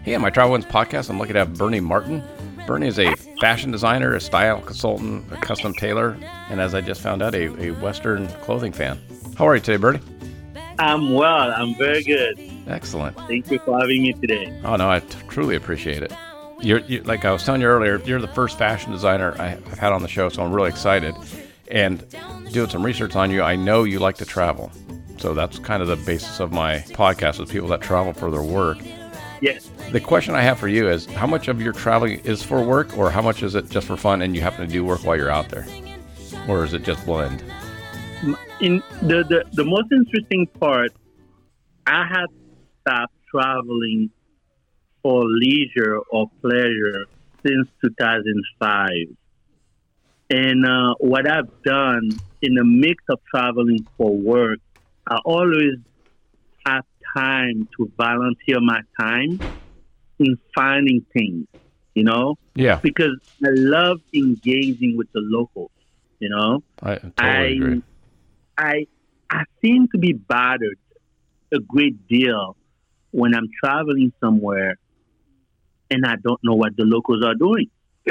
Hey, on my Travel Wins podcast, I'm lucky to have Bernie Martin. Bernie is a fashion designer, a style consultant, a custom tailor, and as I just found out, a Western clothing fan. How are you today, Bernie? I'm well. I'm very good. Excellent. Thank you for having me today. Oh, no, I truly appreciate it. You're, like I was telling you earlier, you're the first fashion designer I've had on the show, so I'm really excited. And doing some research on you, I know you like to travel. So that's kind of the basis of my podcast, with people that travel for their work. Yes. The question I have for you is, how much of your traveling is for work, or how much is it just for fun and you happen to do work while you're out there? Or is it just blend? In the most interesting part, I have stopped traveling for leisure or pleasure since 2005. And what I've done in the mix of traveling for work, I always have time to volunteer my time in finding things, you know? Yeah. Because I love engaging with the locals, you know? I totally agree. I seem to be bothered a great deal when I'm traveling somewhere and I don't know what the locals are doing.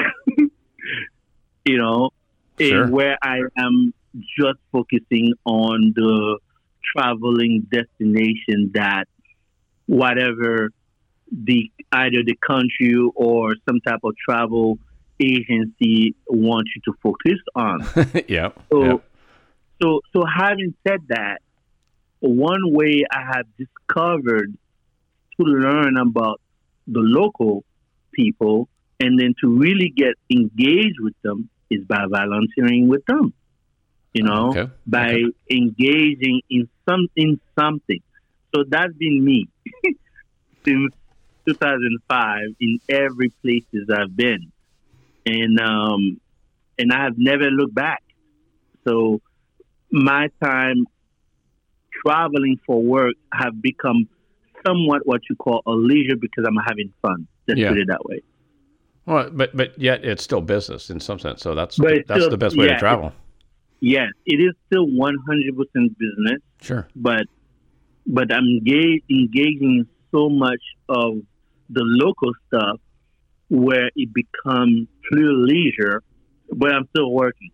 You know, Sure. where I am just focusing on the traveling destination that whatever either the country or some type of travel agency wants you to focus on. Yeah. So having said that, one way I have discovered to learn about the local people and then to really get engaged with them is by volunteering with them. You know, by engaging in something. So that's been me since 2005 in every places I've been, and I have never looked back. So my time traveling for work have become somewhat what you call a leisure because I'm having fun. Let's put it that way. Well, but yet it's still business in some sense. So that's the best way to travel. Yes, it is still 100% business. Sure. But I'm engaging in so much of the local stuff where it becomes pure leisure, but I'm still working.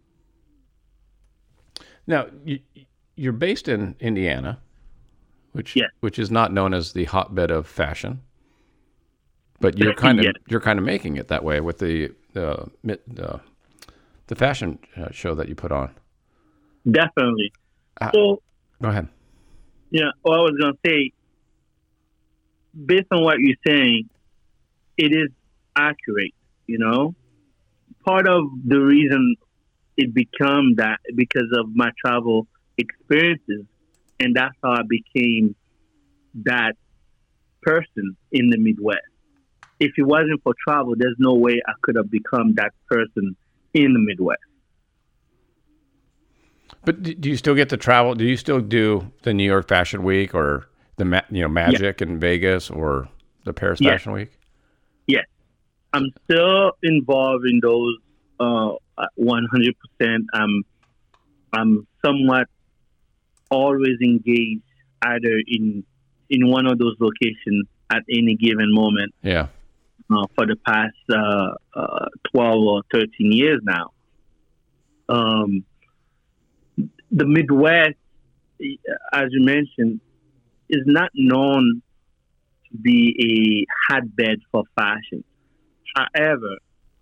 Now, you're based in Indiana, which is not known as the hotbed of fashion, but you're kind of making it that way with the fashion show that you put on. Definitely. So go ahead. Yeah, well, I was going to say, based on what you're saying, it is accurate, you know? Part of the reason it became that because of my travel experiences, and that's how I became that person in the Midwest. If it wasn't for travel, there's no way I could have become that person in the Midwest. But do you still get to travel? Do you still do the New York Fashion Week or the Magic in Vegas or the Paris Fashion Week? Yes, I'm still involved in those 100%. I'm somewhat always engaged either in one of those locations at any given moment. Yeah. For the past 12 or 13 years now. The Midwest, as you mentioned, is not known to be a hotbed for fashion. However,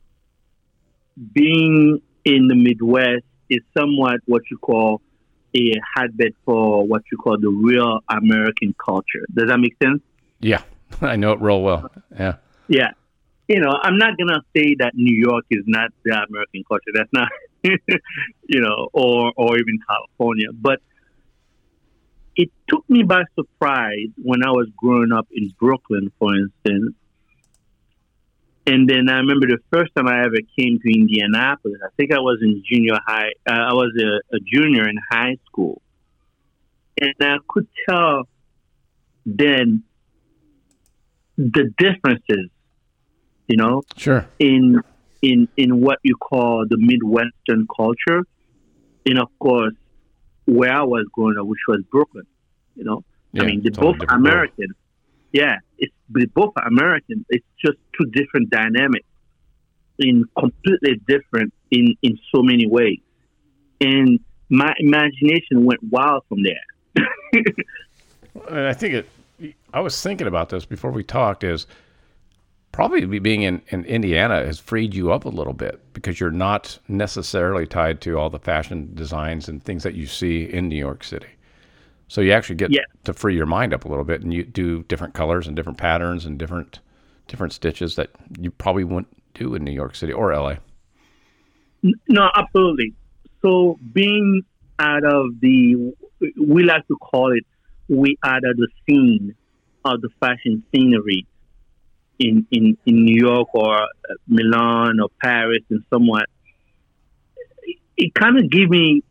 being in the Midwest is somewhat what you call a hotbed for what you call the real American culture. Does that make sense? Yeah, I know it real well. Yeah. Yeah. You know, I'm not going to say that New York is not the American culture. That's not, you know, or even California. But it took me by surprise when I was growing up in Brooklyn, for instance. And then I remember the first time I ever came to Indianapolis, I think I was in junior high. I was a junior in high school. And I could tell then the differences, you know, sure, in what you call the Midwestern culture, and of course where I was growing up, which was Brooklyn. You know, yeah, I mean, they're totally both American, Yeah, it's they both are American. It's just two different dynamics, in completely different in so many ways. And my imagination went wild from there. And I think I was thinking about this before we talked, is probably being in Indiana has freed you up a little bit because you're not necessarily tied to all the fashion designs and things that you see in New York City. So you actually get to free your mind up a little bit, and you do different colors and different patterns and different stitches that you probably wouldn't do in New York City or LA. No, absolutely. So being out of we like to call it, we out of the scene of the fashion scenery in New York or Milan or Paris and somewhat, it kind of gave me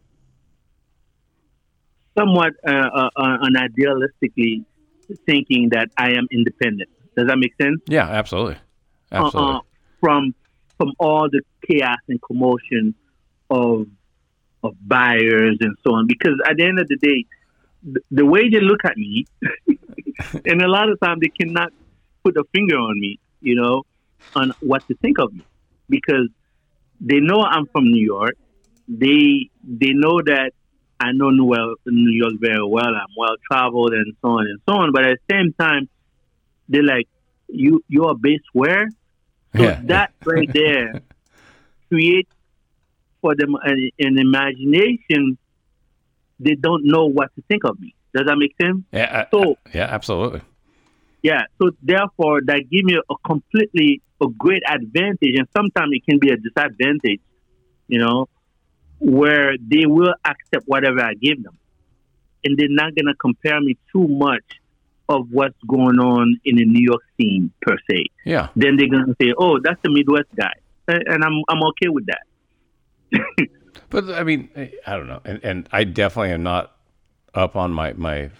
somewhat an idealistically thinking that I am independent. Does that make sense? Yeah, absolutely. Absolutely. From all the chaos and commotion of buyers and so on, because at the end of the day, the way they look at me, and a lot of times they cannot put a finger on me, on what to think of me, because they know I'm from New York. They know that I know New York very well. I'm well traveled and so on and so on. But at the same time, they're like, "You're based where?" So that right there creates for them an imagination. They don't know what to think of me. Does that make sense? Yeah. Yeah, absolutely. Yeah. So therefore, that gives me a great advantage, and sometimes it can be a disadvantage. Where they will accept whatever I give them, and they're not gonna compare me too much of what's going on in the New York scene per se. Yeah. Then they're gonna say, "Oh, that's the Midwest guy," and I'm okay with that. But I mean, I don't know, and I definitely am not up on my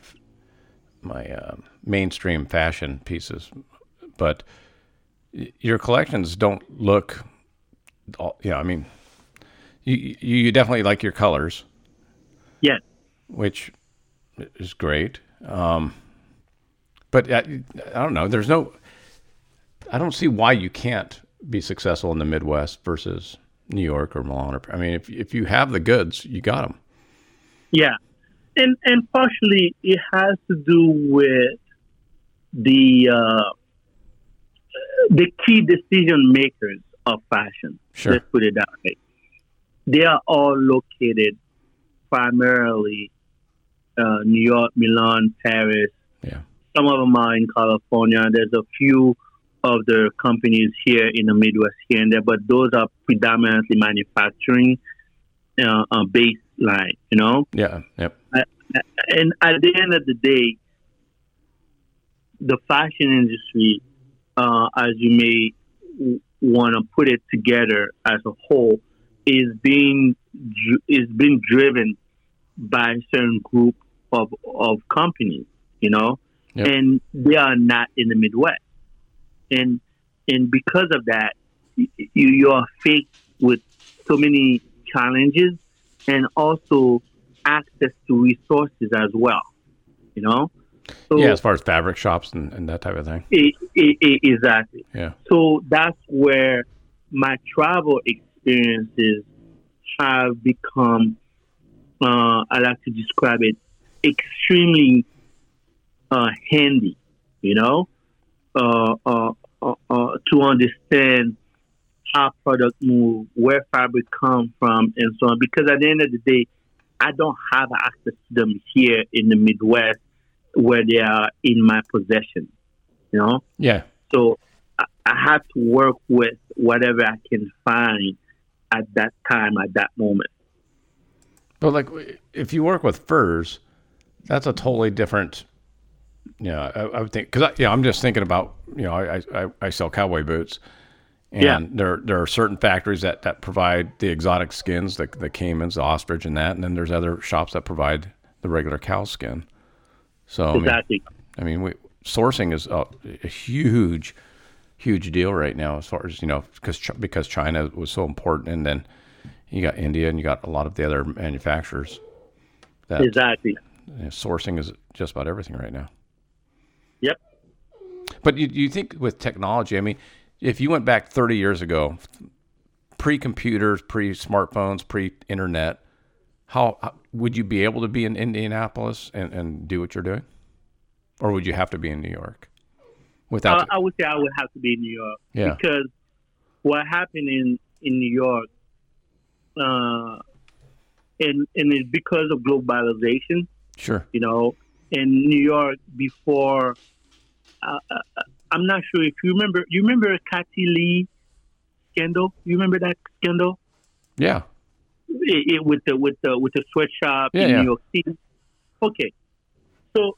mainstream fashion pieces, but your collections don't look. I mean, you definitely like your colors. Yes. Which is great. But I don't know. I don't see why you can't be successful in the Midwest versus New York or Milan. I mean, if you have the goods, you got them. Yeah. And partially it has to do with the key decision makers of fashion. Sure. Let's put it that way. They are all located primarily New York, Milan, Paris. Yeah. Some of them are in California. There's a few of the companies here in the Midwest here and there, but those are predominantly manufacturing baseline, Yeah. Yep. And at the end of the day, the fashion industry, as you may want to put it together as a whole, is being driven by a certain group of companies, Yep. And they are not in the Midwest, and because of that, you are faced with so many challenges and also access to resources as well, So, yeah, as far as fabric shops and that type of thing. Exactly. Yeah. So that's where my travel experiences have become, I like to describe it, extremely handy, to understand how product move, where fabric come from, and so on. Because at the end of the day, I don't have access to them here in the Midwest where they are in my possession, Yeah. So I have to work with whatever I can find at that time, at that moment. But like, if you work with furs, that's a totally different. I would think, because I'm just thinking about, I sell cowboy boots, and there are certain factories that provide the exotic skins, the caimans, the ostrich, and that, and then there's other shops that provide the regular cow skin. So exactly. I mean, sourcing is a huge deal right now, as far as because China was so important, and then you got India and you got a lot of the other manufacturers. Exactly. Sourcing is just about everything right now. Yep. But you think with technology, I mean, if you went back 30 years ago, pre-computers, pre-smartphones, pre-internet, how would you be able to be in Indianapolis and do what you're doing? Or would you have to be in New York? I would say I would have to be in New York. Yeah. Because what happened in New York, and it's because of globalization. Sure. You know, in New York before, I'm not sure if you remember. You remember Kathy Lee scandal? You remember that scandal? Yeah. With the sweatshop in New York City. Okay, so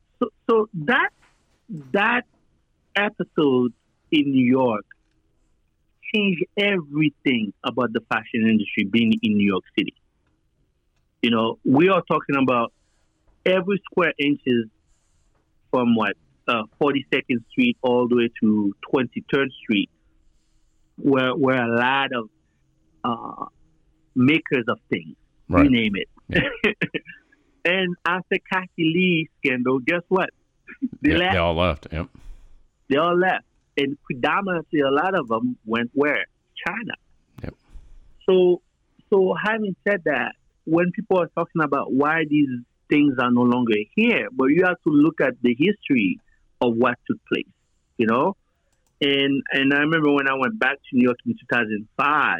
that episode in New York changed everything about the fashion industry being in New York City. You know, we are talking about every square inches from 42nd Street all the way to 23rd Street, where a lot of makers of things, right. You name it. Yeah. And after Kathy Lee scandal, guess what? They left. They all left. Yep. They all left, and predominantly a lot of them went where? China. Yep. So having said that, when people are talking about why these things are no longer here, but you have to look at the history of what took place, you know? And I remember when I went back to New York in 2005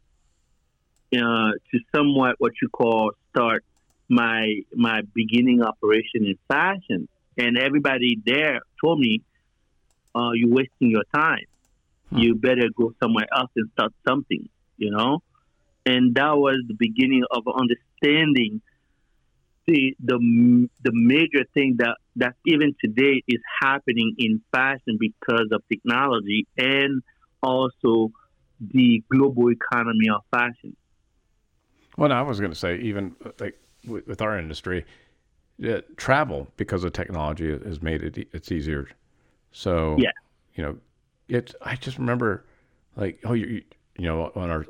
to somewhat what you call start my beginning operation in fashion, and everybody there told me, you're wasting your time. You better go somewhere else and start something, you know? And that was the beginning of understanding the major thing that even today is happening in fashion because of technology and also the global economy of fashion. Well, I was going to say, even like with our industry, travel because of technology has made it's easier. So, yeah. You know, I just remember like, you know, when our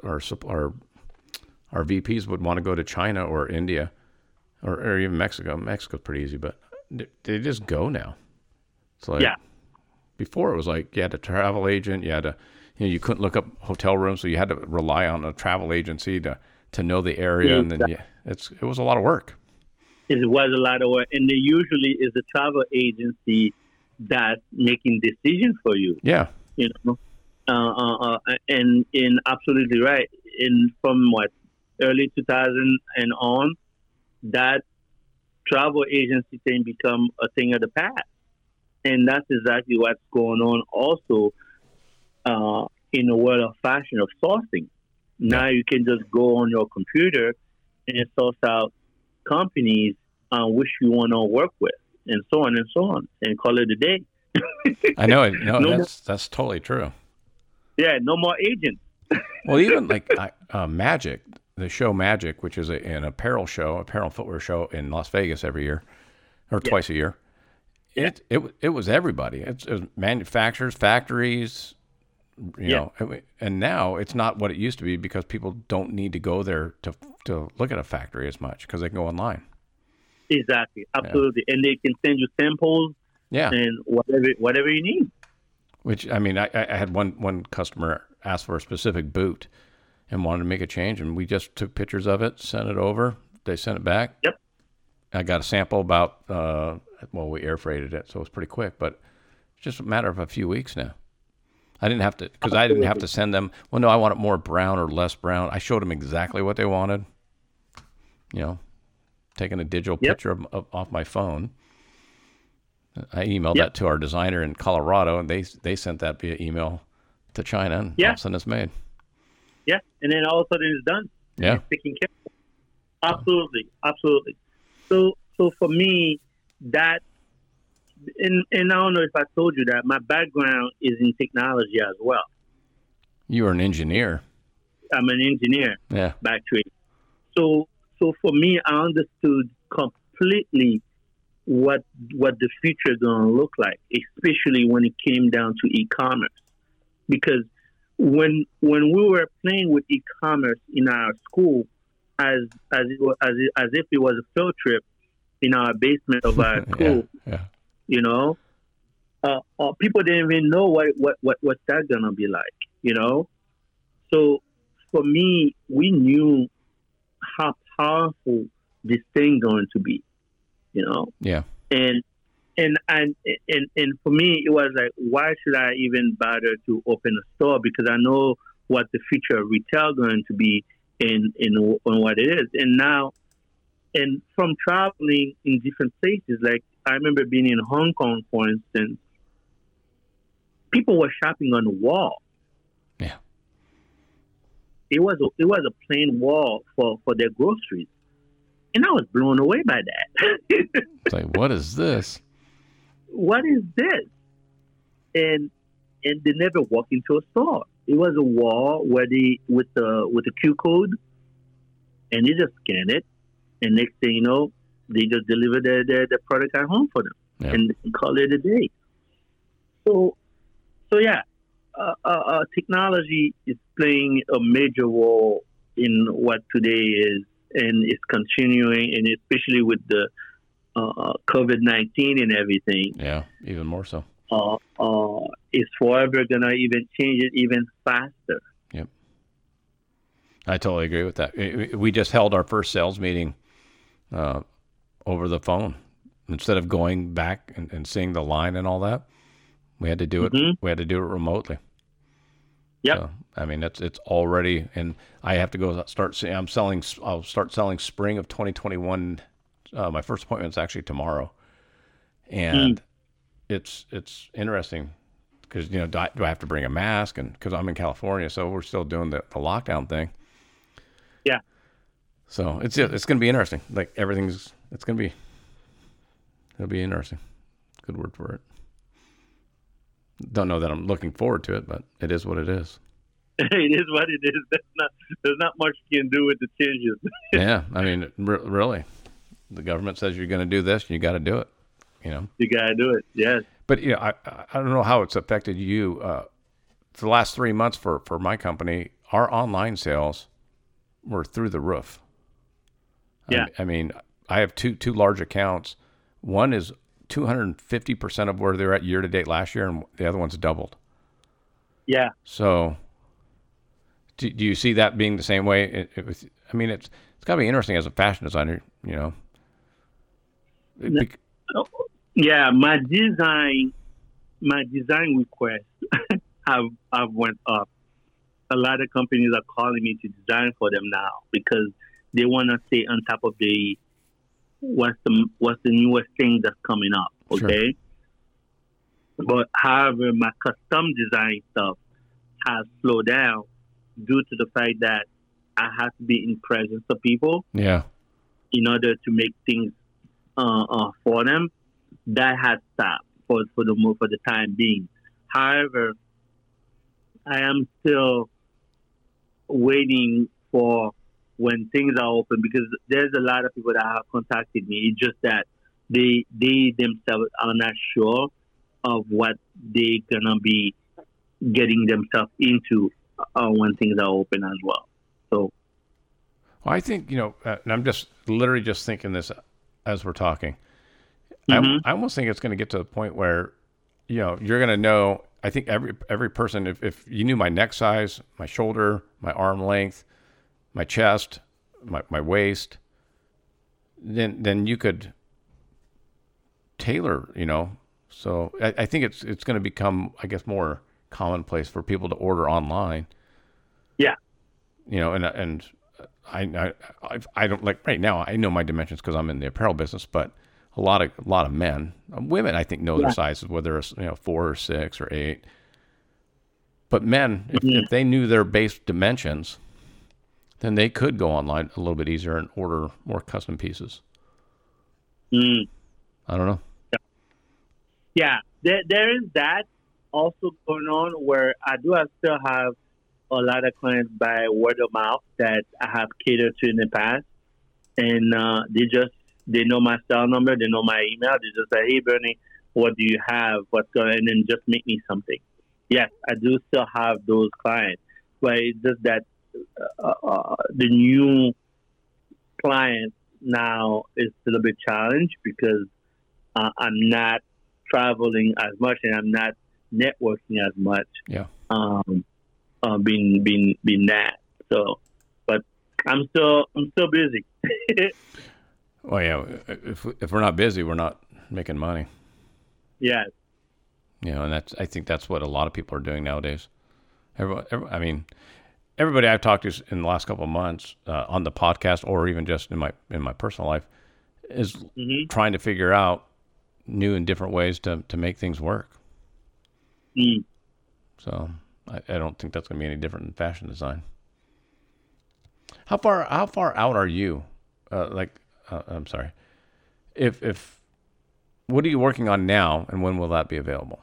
VPs would want to go to China or India or even Mexico. Mexico's pretty easy, but they just go now. It's like, before it was like you had a travel agent, you couldn't look up hotel rooms, so you had to rely on a travel agency to know the area, and then it was a lot of work. It was a lot of work, and there usually is a travel agency that's making decisions for you. Yeah, you know, and absolutely right. In from early 2000 and on, that travel agency thing become a thing of the past, and that's exactly what's going on also in the world of fashion of sourcing. Now you can just go on your computer and source out companies which you want to work with, and so on, and call it a day. I know it. No, that's totally true. Yeah, no more agents. Well, even like Magic, the show Magic, which is an apparel footwear show in Las Vegas every year, or twice a year. It was everybody. It was manufacturers, factories, you know, and now it's not what it used to be because people don't need to go there to look at a factory as much because they can go online. Exactly, absolutely, and they can send you samples. Yeah, and whatever you need. Which I mean, I had one customer ask for a specific boot and wanted to make a change, and we just took pictures of it, sent it over. They sent it back. Yep. I got a sample about we air freighted it, so it was pretty quick, but it's just a matter of a few weeks now. I didn't have to send them. Well, no, I want it more brown or less brown. I showed them exactly what they wanted. You know, taking a digital picture off my phone. I emailed that to our designer in Colorado, and they sent that via email to China, and all of a sudden it's made. Yeah, and then all of a sudden it's done. Yeah, it's taken care of. Absolutely. So for me, that, and I don't know if I told you that my background is in technology as well. You are an engineer. I'm an engineer. Yeah. By trade. So for me, I understood completely what the future is going to look like, especially when it came down to e-commerce. Because when we were playing with e-commerce in our school, as if it was a field trip in our basement of our school, yeah. You know, people didn't even know what's that gonna be like, you know. So for me, we knew how powerful this thing going to be, you know. Yeah. And and for me, it was like, why should I even bother to open a store? Because I know what the future of retail going to be in what it is. And now, and from traveling in different places, like I remember being in Hong Kong, for instance, people were shopping on the wall. Yeah. It was a plain wall for their groceries, and I was blown away by that. It's like, what is this? What is this? And they never walked into a store. It was a wall where they with the Q code, and they just scan it, and next thing you know, they just deliver the product at home for them, Yeah. and call it a day. So yeah, technology is playing a major role in what today is, and it's continuing, and especially with the COVID-19 and everything. Yeah, even more so. It's forever gonna even change it even faster. Yep. I totally agree with that. We just held our first sales meeting over the phone. Instead of going back and seeing the line and all that, we had to do it. We had to do it remotely. Yeah. So, I mean, it's already, and I have to go start. I'll start selling spring of 2021. My first appointment is actually tomorrow, and it's interesting because do I have to bring a mask? And because I'm in California, so we're still doing the lockdown thing. Yeah. So it's going to be interesting. Like it'll be interesting. Good word for it. Don't know that I'm looking forward to it, but it is what it is. It is what it is. There's not much you can do with the changes. Yeah, I mean, really, the government says you're going to do this, and you got to do it. You got to do it. Yes. But I don't know how it's affected you. For the last 3 months for my company, our online sales were through the roof. Yeah. I mean, I have two large accounts. One is 250% of where they're at year to date last year, and the other one's doubled. Yeah. So, do you see that being the same way? It's got to be interesting as a fashion designer, Yeah, my design request have went up. A lot of companies are calling me to design for them now because they want to stay on top of what's the newest thing that's coming up. Okay. Sure. But however, my custom design stuff has slowed down due to the fact that I have to be in presence of people. Yeah. In order to make things for them. That has stopped for the time being. However, I am still waiting for when things are open because there's a lot of people that have contacted me. It's just that they themselves are not sure of what they're gonna be getting themselves into when things are open as well. So, well, I think and I'm just literally just thinking this as we're talking. mm-hmm. I almost think it's going to get to the point where, you're going to know. I think every person, if you knew my neck size, my shoulder, my arm length, my chest, my waist, then you could tailor. So I think it's going to become, I guess, more commonplace for people to order online. Yeah. And I don't like right now. I know my dimensions because I'm in the apparel business, but a lot of men, women, I think know their sizes, whether it's 4 or 6 or 8. But men, if they knew their base dimensions, then they could go online a little bit easier and order more custom pieces. I don't know. Yeah, there is that also going on where I still have a lot of clients by word of mouth that I have catered to in the past, and they know my cell number, they know my email. They just say, "Hey, Bernie, what do you have? What's going?" And then just make me something. Yes, I do still have those clients, but it's just that the new client now is still a bit challenged because I'm not traveling as much, and I'm not networking as much. Yeah. Being that. So, but I'm still busy. Well, yeah. If we're not busy, we're not making money. Yes. And I think that's what a lot of people are doing nowadays. I mean, everybody I've talked to in the last couple of months on the podcast, or even just in my personal life, is trying to figure out new and different ways to make things work. Mm. So I don't think that's going to be any different in fashion design. How far out are you? I'm sorry. If what are you working on now, and when will that be available?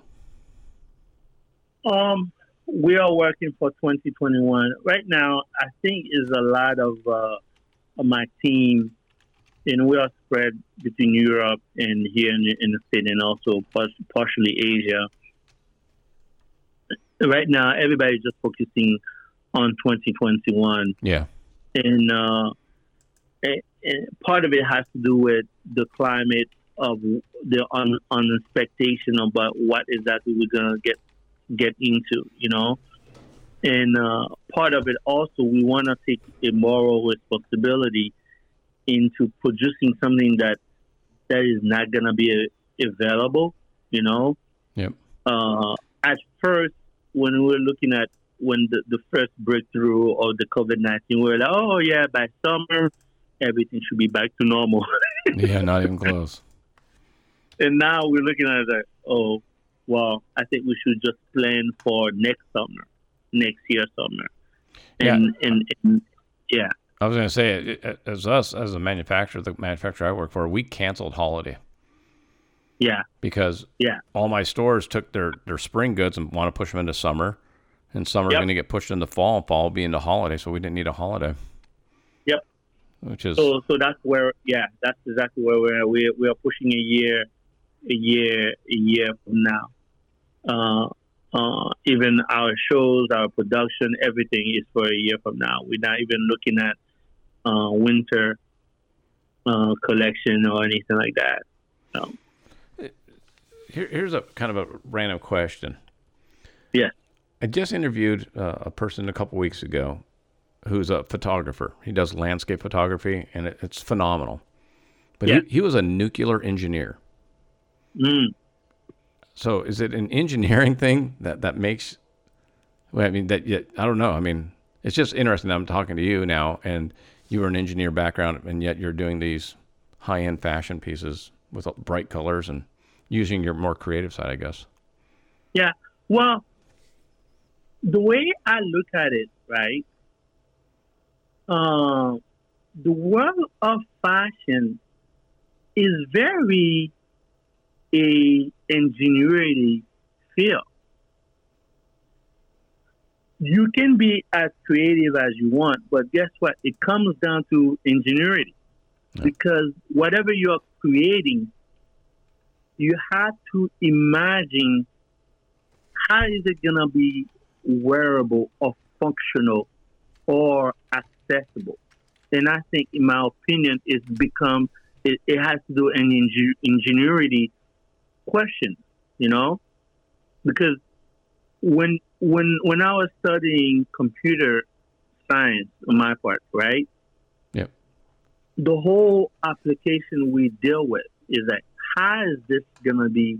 We are working for 2021 right now. I think is a lot of my team, and we are spread between Europe and here in the States, and also partially Asia. Right now, everybody's just focusing on 2021. Yeah. And part of it has to do with the climate of the expectation about what exactly we're gonna get into, And part of it also, we want to take a moral responsibility into producing something that is not gonna be available, Yep. At first, when we were looking at the first breakthrough of the COVID-19, we were like, oh yeah, by summer everything should be back to normal. Yeah, not even close. And now we're looking at it like, oh, well, I think we should just plan for next year summer. And yeah. I was going to say, as a manufacturer, the manufacturer I work for, we canceled holiday. Yeah. Because all my stores took their spring goods and want to push them into summer, and summer's going to get pushed into fall, and fall will be into holiday, so we didn't need a holiday. Yep. Which is so that's where that's exactly where we are pushing a year from now. Even our shows, our production, everything is for a year from now. We're not even looking at winter collection or anything like that. So. Here's a kind of a random question. Yeah. I just interviewed a person a couple weeks ago who's a photographer. He does landscape photography, and it's phenomenal. But he was a nuclear engineer. Mm. So is it an engineering thing that makes? Well, I mean, I don't know. I mean, it's just interesting. I'm talking to you now, and you were an engineer background, and yet you're doing these high-end fashion pieces with bright colors and using your more creative side, I guess. Yeah. Well, the way I look at it, right? The world of fashion is very a ingenuity field. You can be as creative as you want, but guess what? It comes down to ingenuity. Yeah. Because whatever you're creating, you have to imagine how is it going to be wearable or functional or accessible. And I think, in my opinion, it has to do an ingenuity question, because when I was studying computer science on my part, right? Yep. The whole application we deal with is that how is this going to be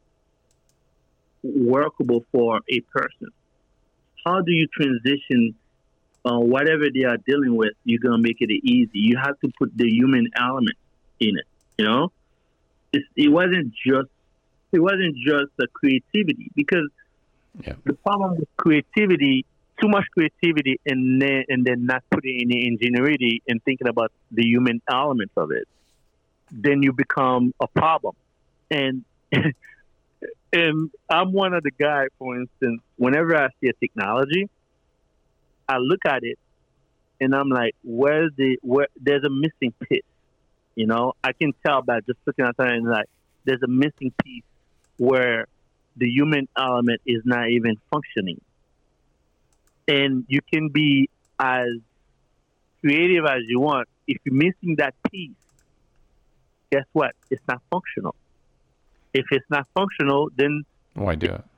workable for a person? How do you transition whatever they are dealing with? You're going to make it easy. You have to put the human element in it. It wasn't just the creativity, because the problem with creativity, too much creativity, and then not putting any ingenuity and thinking about the human element of it, then you become a problem. And and I'm one of the guys, for instance, whenever I see a technology, I look at it and I'm like, where there's a missing piece. I can tell by just looking at it, and like, there's a missing piece where the human element is not even functioning. And you can be as creative as you want. If you're missing that piece, guess what? It's not functional. If it's not functional, then Why do it?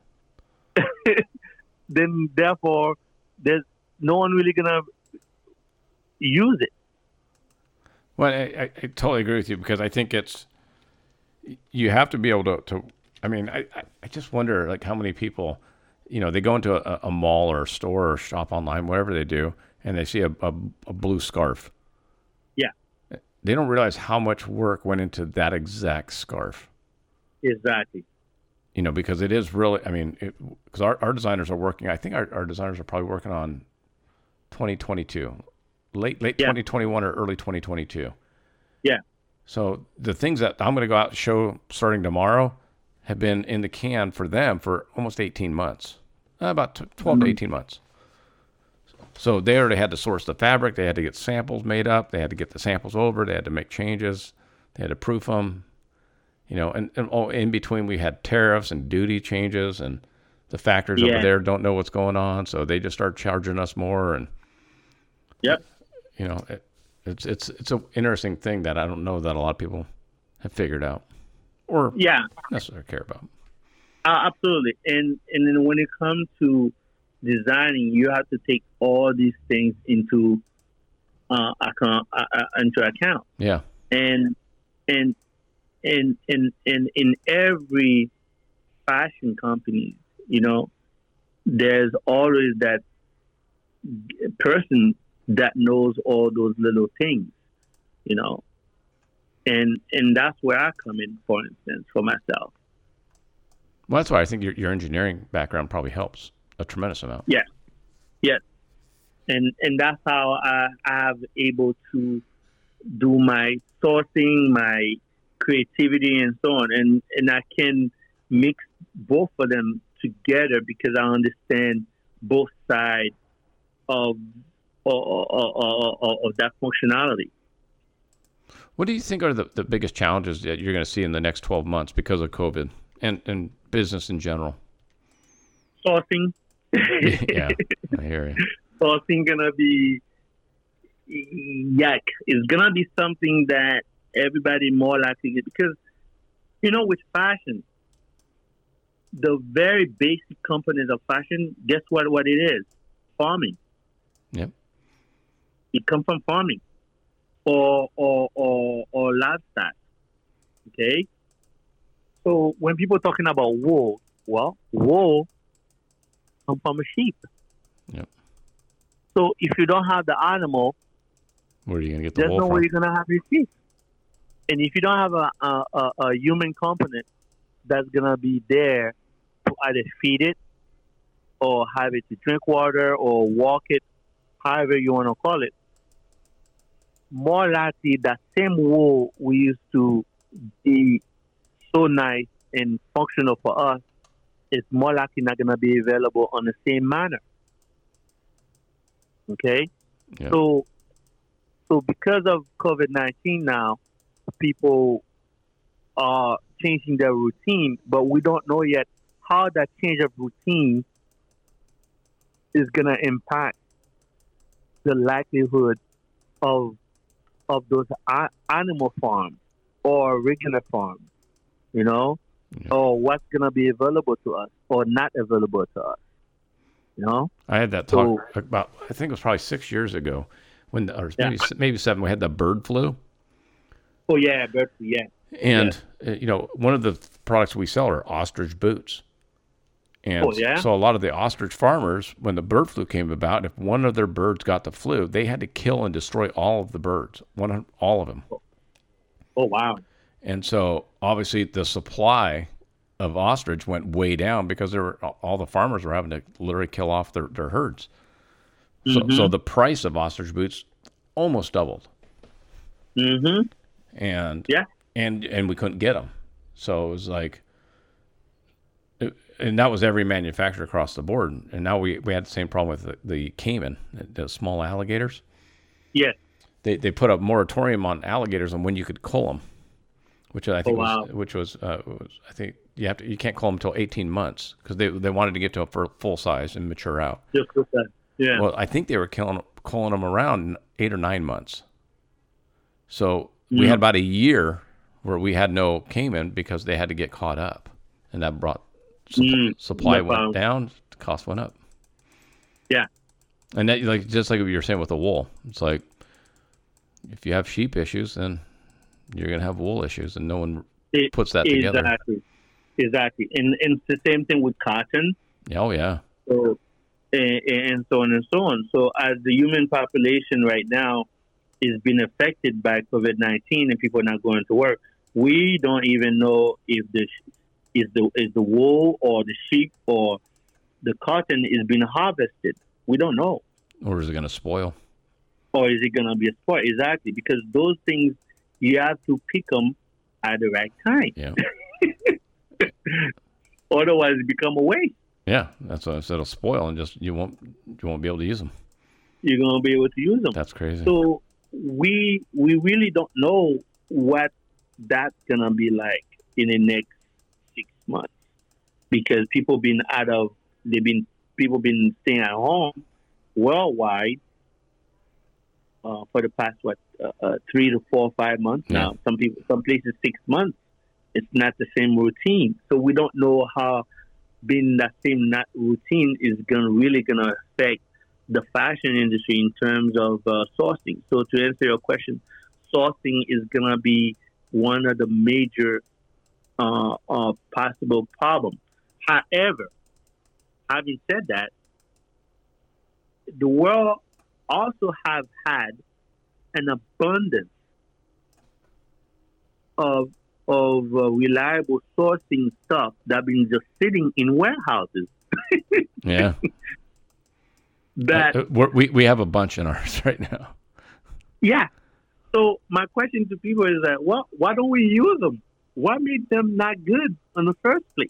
then therefore there's no one really gonna use it. Well, I totally agree with you because I think you have to be able to I mean, I just wonder like how many people, they go into a mall or a store or shop online, whatever they do, and they see a blue scarf. Yeah. They don't realize how much work went into that exact scarf. Exactly. Because it is really, because our designers are working, I think our designers are probably working on 2022, late 2021 or early 2022. Yeah. So the things that I'm going to go out and show starting tomorrow have been in the can for them for almost 18 months, about 12 to 18 months. So they already had to source the fabric. They had to get samples made up. They had to get the samples over. They had to make changes. They had to proof them. And in between we had tariffs and duty changes, and the factories over there don't know what's going on, so they just start charging us more. And yep, it's an interesting thing that I don't know that a lot of people have figured out or necessarily care about. Absolutely, and then when it comes to designing, you have to take all these things into account. Yeah, and in every fashion company, there's always that person that knows all those little things, and that's where I come in, for instance, for myself. Well, that's why I think your engineering background probably helps a tremendous amount. Yeah, yes, and that's how I'm able to do my sourcing, my creativity, and so on, and I can mix both of them together because I understand both sides of that functionality. What do you think are the biggest challenges that you're going to see in the next 12 months because of COVID and business in general? Sourcing. Yeah, I hear you. Sourcing gonna be yuck. It's gonna be something that everybody more likely get, because with fashion, the very basic components of fashion, guess what it is? Farming. Yep. It comes from farming or livestock. Okay. So when people are talking about wool, well, wool comes from a sheep. Yep. So if you don't have the animal, where are you going to get the wool from? There's no way you're going to have your sheep. And if you don't have a human component that's going to be there to either feed it or have it to drink water or walk it, however you want to call it, more likely that same wool we used to be so nice and functional for us is more likely not going to be available on the same manner. Okay? Yeah. So because of COVID-19 now, people are changing their routine, but we don't know yet how that change of routine is going to impact the likelihood of those animal farms or regular farms, or what's going to be available to us or not available to us, I had that talk about, I think it was probably 6 years ago, maybe 7, we had the bird flu. Oh, yeah, bird flu, yeah. And, one of the products we sell are ostrich boots. And so a lot of the ostrich farmers, when the bird flu came about, if one of their birds got the flu, they had to kill and destroy all of the birds, all of them. Oh, wow. And so obviously the supply of ostrich went way down because all the farmers were having to literally kill off their herds. Mm-hmm. So the price of ostrich boots almost doubled. Mm-hmm. And we couldn't get them. So it was like, and that was every manufacturer across the board. And now we had the same problem with the caiman, the small alligators. Yes. They put a moratorium on alligators on when you could cull them, which I think I think you can't cull them until 18 months because they wanted to get to a full size and mature out. Just with that. Yeah. Well, I think they were culling them around 8 or 9 months. So we had about a year where we had no Cayman because they had to get caught up, and that brought supply no went problem. down, cost went up. Yeah. And that, like, just like what you were saying with the wool, it's like if you have sheep issues, then you're gonna have wool issues, and no one puts that together. Exactly. And it's the same thing with cotton. Oh yeah. So and so on and so on. So as the human population right now is being affected by COVID-19 and people are not going to work, we don't even know if is the wool or the sheep or the cotton is being harvested. We don't know. Or is it going to spoil? Or is it going to be a spoil? Exactly, because those things you have to pick them at the right time. Yeah. Otherwise, it become a waste. Yeah, that's what I said. It'll spoil, and just you won't be able to use them. You're gonna be able to use them. That's crazy. So we really don't know what that's gonna be like in the next 6 months, because people been staying at home worldwide for the past 3 to 4 or 5 months now. Some places 6 months. It's not the same routine, so we don't know how being that same routine is really gonna affect the fashion industry in terms of sourcing. So to answer your question, sourcing is gonna be one of the major possible problems. However, having said that, the world also have had an abundance of reliable sourcing stuff that been just sitting in warehouses. Yeah. That we have a bunch in ours right now. Yeah. So my question to people is that, well, why don't we use them? What made them not good in the first place?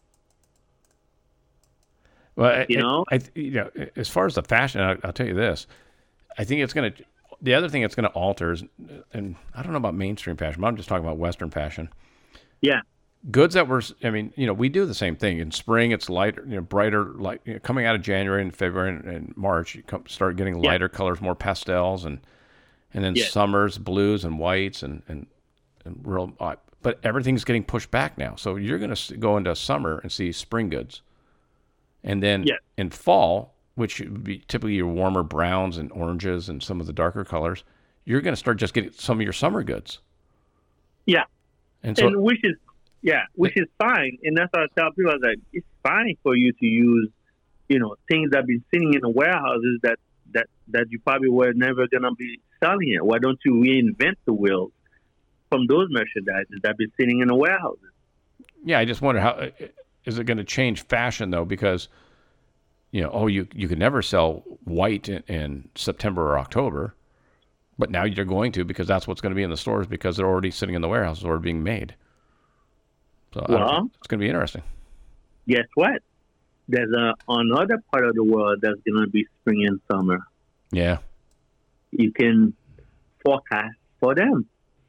Well, as far as the fashion, I'll tell you this. I think it's going to. The other thing it's going to alter is, and I don't know about mainstream fashion, but I'm just talking about Western fashion. Yeah. Goods that we do the same thing. In spring, it's lighter, brighter, coming out of January and February and March, you start getting lighter colors, more pastels, and then summers, blues and whites and real. But everything's getting pushed back now. So you're going to go into summer and see spring goods. And then in fall, which would be typically your warmer browns and oranges and some of the darker colors, you're going to start just getting some of your summer goods. Yeah. And which is fine. And that's what I tell people, that it's fine for you to use, things that have been sitting in the warehouses that you probably were never going to be selling it. Why don't you reinvent the wheel from those merchandises that have been sitting in the warehouses? Yeah, I just wonder, how is it going to change fashion, though? Because, you could never sell white in September or October, but now you're going to, because that's what's going to be in the stores, because they're already sitting in the warehouses or being made. So it's going to be interesting. Guess what? There's another part of the world that's going to be spring and summer. Yeah. You can forecast for them.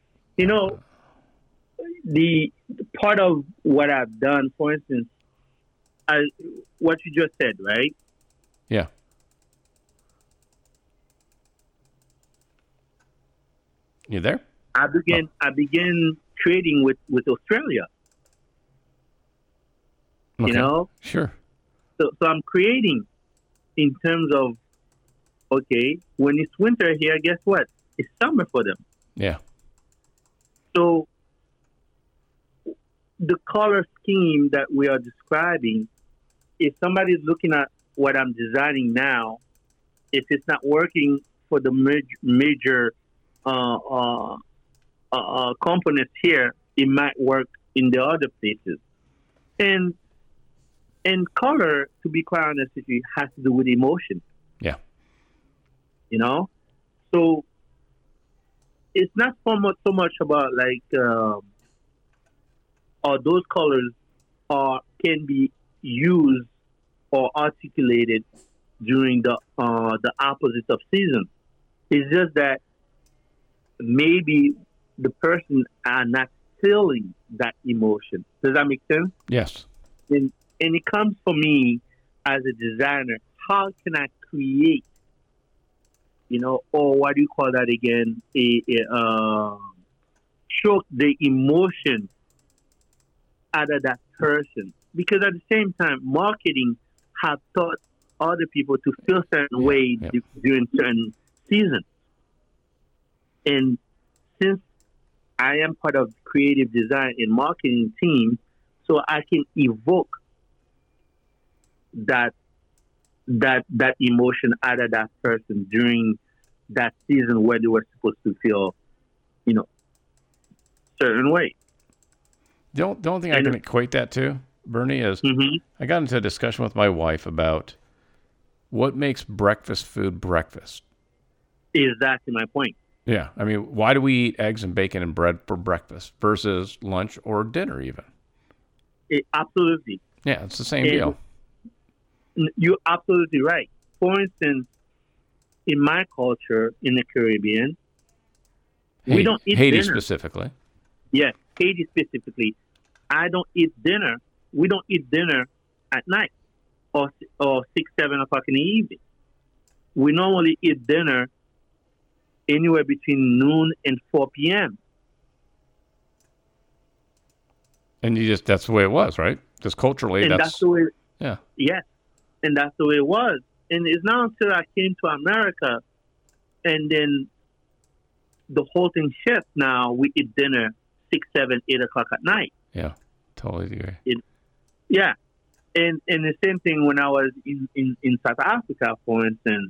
The part of what I've done, for instance, what you just said, right? Yeah. You there? I began trading with Australia. Okay. Sure. So I'm creating in terms of, okay, when it's winter here, guess what? It's summer for them. Yeah. So the color scheme that we are describing, if somebody's looking at what I'm designing now, if it's not working for the major components here, it might work in the other places. And color, to be quite honest with you, has to do with emotion. Yeah. So it's not so much about those colors can be used or articulated during the opposite of season. It's just that maybe the person are not feeling that emotion. Does that make sense? Yes. And it comes for me as a designer. How can I create, or what do you call that again? choke the emotion out of that person. Because at the same time, marketing have taught other people to feel certain way during certain seasons. And since I am part of creative design and marketing team, so I can evoke that emotion out of that person during that season where they were supposed to feel, certain way. The only thing I can equate that to, Bernie, is I got into a discussion with my wife about what makes breakfast food breakfast. Exactly my point. Yeah. I mean, why do we eat eggs and bacon and bread for breakfast versus lunch or dinner even? Absolutely. Yeah, it's the same deal. You're absolutely right. For instance, in my culture in the Caribbean, we don't eat Haiti dinner. Specifically. Yes, Haiti specifically. I don't eat dinner. We don't eat dinner at night or 6, 7 o'clock in the evening. We normally eat dinner anywhere between noon and 4 p.m. And that's the way it was, right? Because culturally, and that's the way. Yeah. Yes, and that's the way it was. And it's not until I came to America, and then the whole thing shifts. Now we eat dinner 6, 7, 8 o'clock at night. Yeah, totally agree. And the same thing when I was in South Africa, for instance.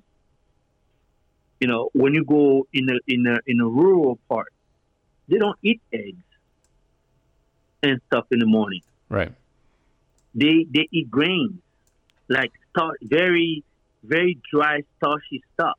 When you go in a rural part, they don't eat eggs and stuff in the morning. Right. They eat grains, like very, very dry, starchy stuff.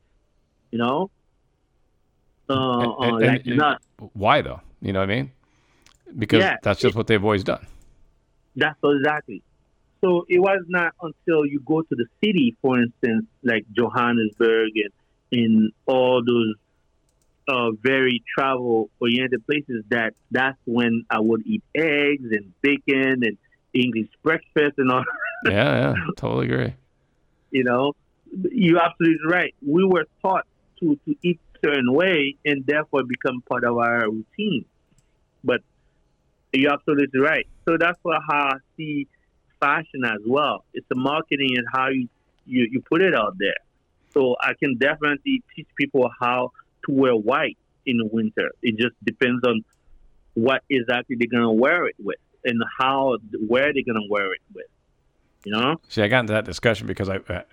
Like nuts. Why though? You know what I mean? Because that's just what they've always done. That's exactly. So it was not until you go to the city, for instance, like Johannesburg and in all those very travel-oriented places, that's when I would eat eggs and bacon and English breakfast and all. Yeah, totally agree. You're absolutely right. We were taught to eat a certain way and therefore become part of our routine. But you're absolutely right. So that's how I see fashion as well. It's the marketing and how you put it out there. So I can definitely teach people how to wear white in the winter. It just depends on what exactly they're going to wear it with and where they're going to wear it with. See, I got into that discussion because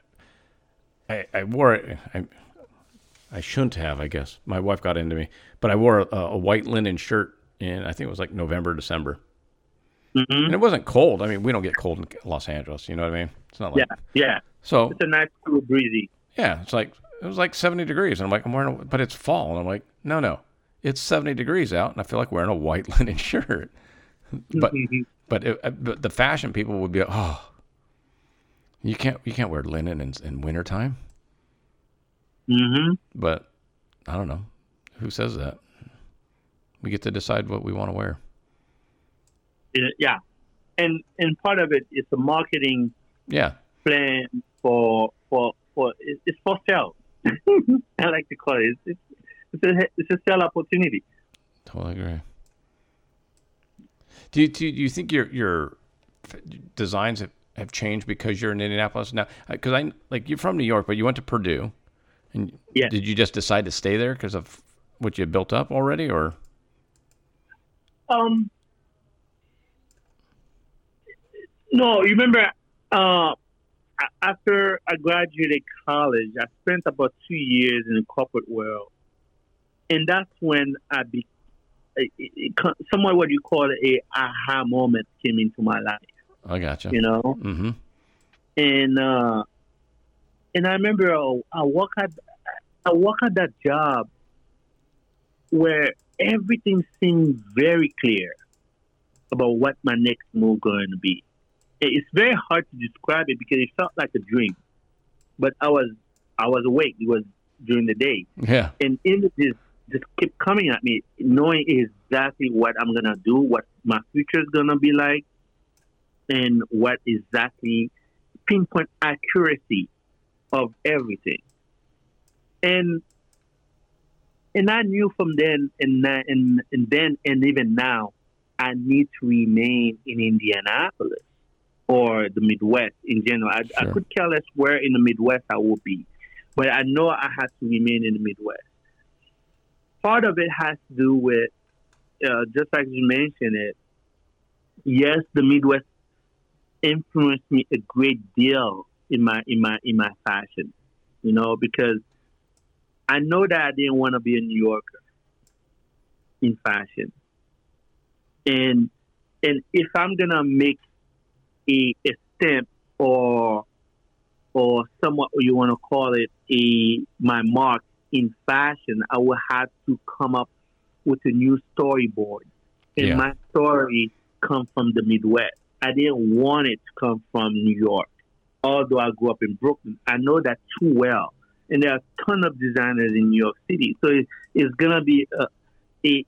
I wore it. I shouldn't have, I guess. My wife got into me. But I wore a white linen shirt in, I think it was like November, December. Mm-hmm. And it wasn't cold. I mean, we don't get cold in Los Angeles. You know what I mean? It's not like... Yeah. So it's a nice, cool, breezy. Yeah, it was like 70 degrees. And I'm like, but it's fall. And I'm like, no. It's 70 degrees out, and I feel like wearing a white linen shirt. But but the fashion people would be, you can't wear linen in wintertime. Mm-hmm. But I don't know. Who says that? We get to decide what we want to wear. Yeah. And part of it is a marketing plan for it's for sale. I like to call it. It's a sell opportunity. Totally agree. Do you think your designs have changed because you're in Indianapolis now? Because you're from New York, but you went to Purdue, and did you just decide to stay there because of what you built up already, or? No, you remember. After I graduated college, I spent about 2 years in the corporate world, and that's when somewhat what you call a aha moment came into my life. I gotcha. Mm-hmm. And I remember I work at that job where everything seemed very clear about what my next move going to be. It's very hard to describe it because it felt like a dream, but I was awake. It was during the day, and images just kept coming at me, knowing exactly what I'm gonna do, what my future is gonna be like, and what exactly pinpoint accuracy of everything. And And I knew from then and even now, I need to remain in Indianapolis or the Midwest in general. I Sure. could care less where in the Midwest I will be, but I know I have to remain in the Midwest. Part of it has to do with, just like you mentioned it, yes, the Midwest influenced me a great deal in my fashion, because I know that I didn't want to be a New Yorker in fashion. And and if I'm gonna make a stamp or somewhat you want to call it a my mark in fashion, I will have to come up with a new storyboard. And Yeah. my story come from the Midwest. I didn't want it to come from New York. Although I grew up in Brooklyn, I know that too well. And there are a ton of designers in New York City, so it's gonna be a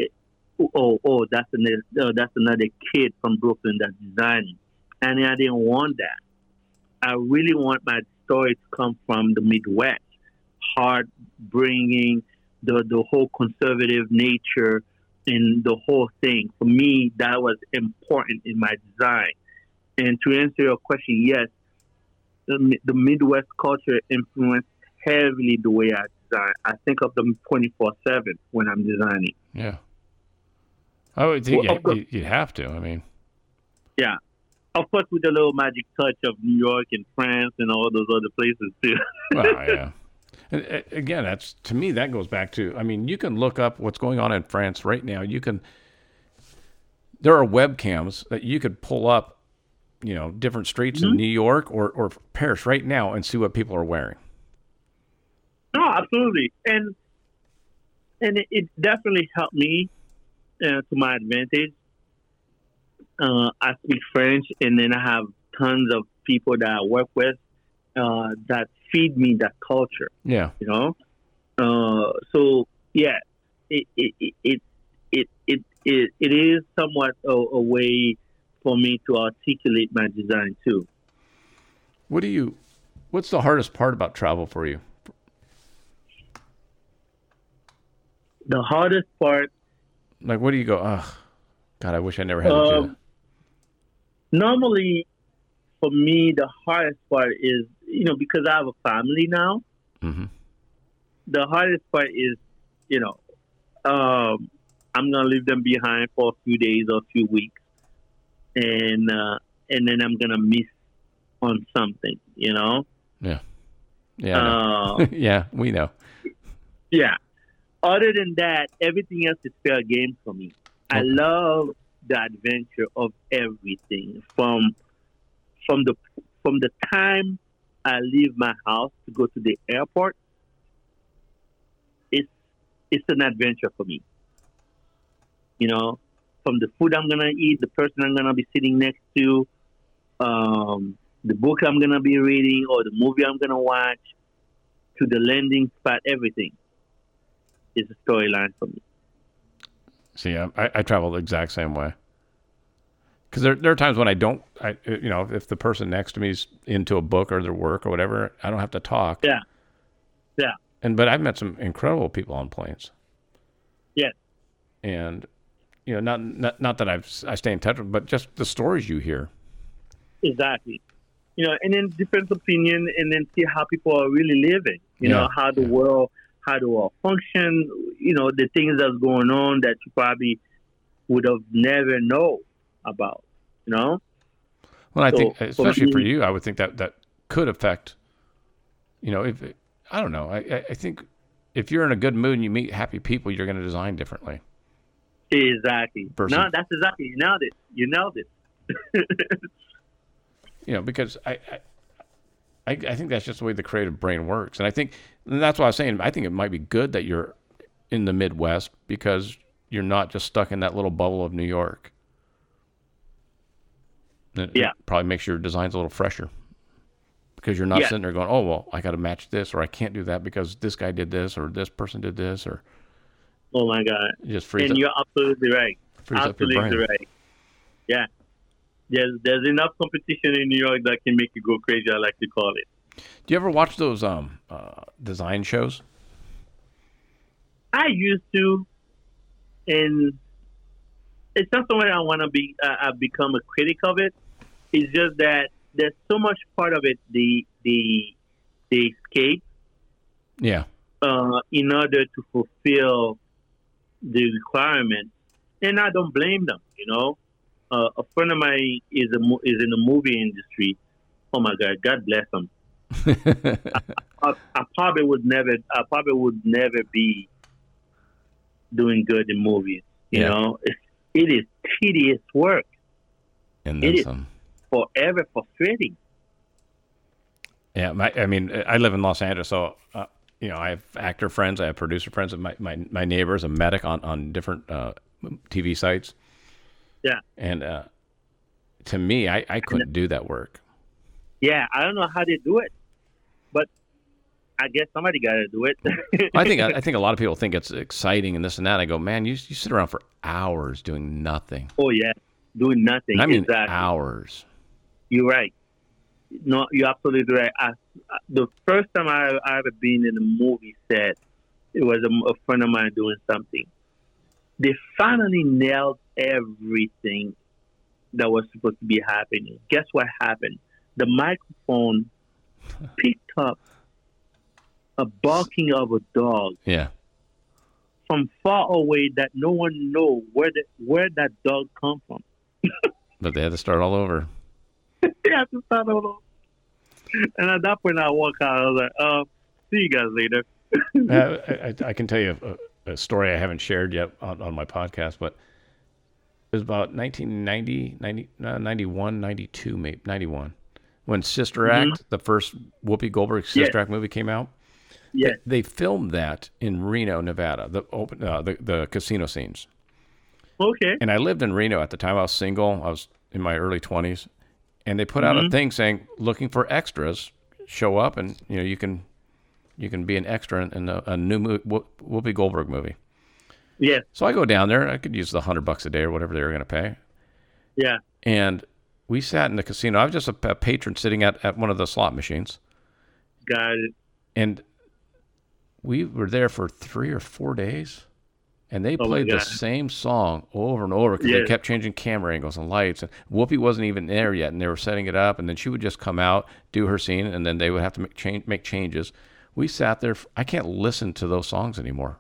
that's another kid from Brooklyn that's designing, and I didn't want that. I really want my story to come from the Midwest, hard bringing the whole conservative nature and the whole thing. For me, that was important in my design. And to answer your question, yes, the Midwest culture influenced heavily the way I design. I think of them 24/7 when I'm designing. Yeah. I would think Well, of course, you'd have to. I mean, yeah. Of course, with the little magic touch of New York and France and all those other places too. well, yeah. And again, that's to me that goes back to. I mean, you can look up what's going on in France right now. You can. There are webcams that you could pull up, different streets in Mhm. New York or Paris right now and see what people are wearing. No, absolutely, and it definitely helped me to my advantage. I speak French, and then I have tons of people that I work with that feed me that culture. Yeah. So yeah, it is somewhat a way for me to articulate my design too. What's the hardest part about travel for you? The hardest part, Like, what do you go? Oh, God, I wish I never had to do that. normally for me, the hardest part is because I have a family now. Mm-hmm. The hardest part is you know I'm gonna leave them behind for a few days or a few weeks, and then I'm gonna miss on something. Yeah. Yeah. I know. Uh, Yeah, we know. yeah. Other than that, everything else is fair game for me. I Okay. love the adventure of everything from the from the time I leave my house to go to the airport. It's it's an adventure for me. From the food I'm gonna eat, the person I'm gonna be sitting next to, the book I'm gonna be reading, or the movie I'm gonna watch, to the landing spot, everything is a storyline for me. See, I travel the exact same way. Because there are times when I don't, if the person next to me is into a book or their work or whatever, I don't have to talk. Yeah, yeah, But I've met some incredible people on planes, yes, and not that I stay in touch with, but just the stories you hear. exactly. And then different opinion, and then see how people are really living. Yeah, How the yeah. world function. The things that's going on that you probably would have never know about. Well, I So think, for especially for me, you, I would think that could affect. If I don't know, I think if you're in a good mood and you meet happy people, you're going to design differently. exactly. Versus, No, that's exactly you nailed it. You nailed it. because I think that's just the way the creative brain works, and that's why I was saying I think it might be good that you're in the Midwest because you're not just stuck in that little bubble of New York. It Yeah. probably makes your designs a little fresher because you're not Yeah. sitting there going, oh, well, I got to match this or I can't do that because this guy did this or this person did this or Oh my God. it just frees And up, you're absolutely right. up your Absolutely brain. right. Yeah. There's enough competition in New York that can make you go crazy, I like to call it. Do you ever watch those design shows? I used to, and it's not so much I want to be. I've become a critic of it. It's just that there's so much part of it they escape Yeah. in order to fulfill the requirement, and I don't blame them. A friend of mine is in the movie industry. Oh my God, God bless him. I probably would never be doing good in movies. You know, it is tedious work. And It then is some. forever frustrating. Yeah, I mean, I live in Los Angeles, so I have actor friends, I have producer friends, and my neighbor is a medic on different TV sites. Yeah. And to me, I couldn't do that work. Yeah, I don't know how they do it, but I guess somebody got to do it. I think a lot of people think it's exciting and this and that. I go, man, you sit around for hours doing nothing. Oh yeah, doing nothing. And I mean exactly. hours. You're right. No, you're absolutely right. The first time I ever been in a movie set, it was a friend of mine doing something. They finally nailed everything that was supposed to be happening. Guess what happened? The microphone picked up a barking of a dog. Yeah. From far away that no one know where that dog come from. But they had to start all over. They have to start all over. And at that point, I walk out. I was like, see you guys later. I can tell you a story I haven't shared yet on my podcast, but it was about 1990, 91, 92, maybe 91, when Sister Act, the first Whoopi Goldberg Sister Act movie came out. Yes. They filmed that in Reno, Nevada, the casino scenes. Okay. And I lived in Reno at the time. I was single. I was in my early 20s. And they put out a thing saying, looking for extras, show up, and you can be an extra in a new Whoopi Goldberg movie. Yes. So I go down there. I could use the $100 a day or whatever they were going to pay. Yeah. And we sat in the casino. I was just a patron sitting at one of the slot machines. Got it. And we were there for 3 or 4 days. And they played the same song over and over because they kept changing camera angles and lights. And Whoopi wasn't even there yet, and they were setting it up. And then she would just come out, do her scene, and then they would have to make changes. We sat there. I can't listen to those songs anymore.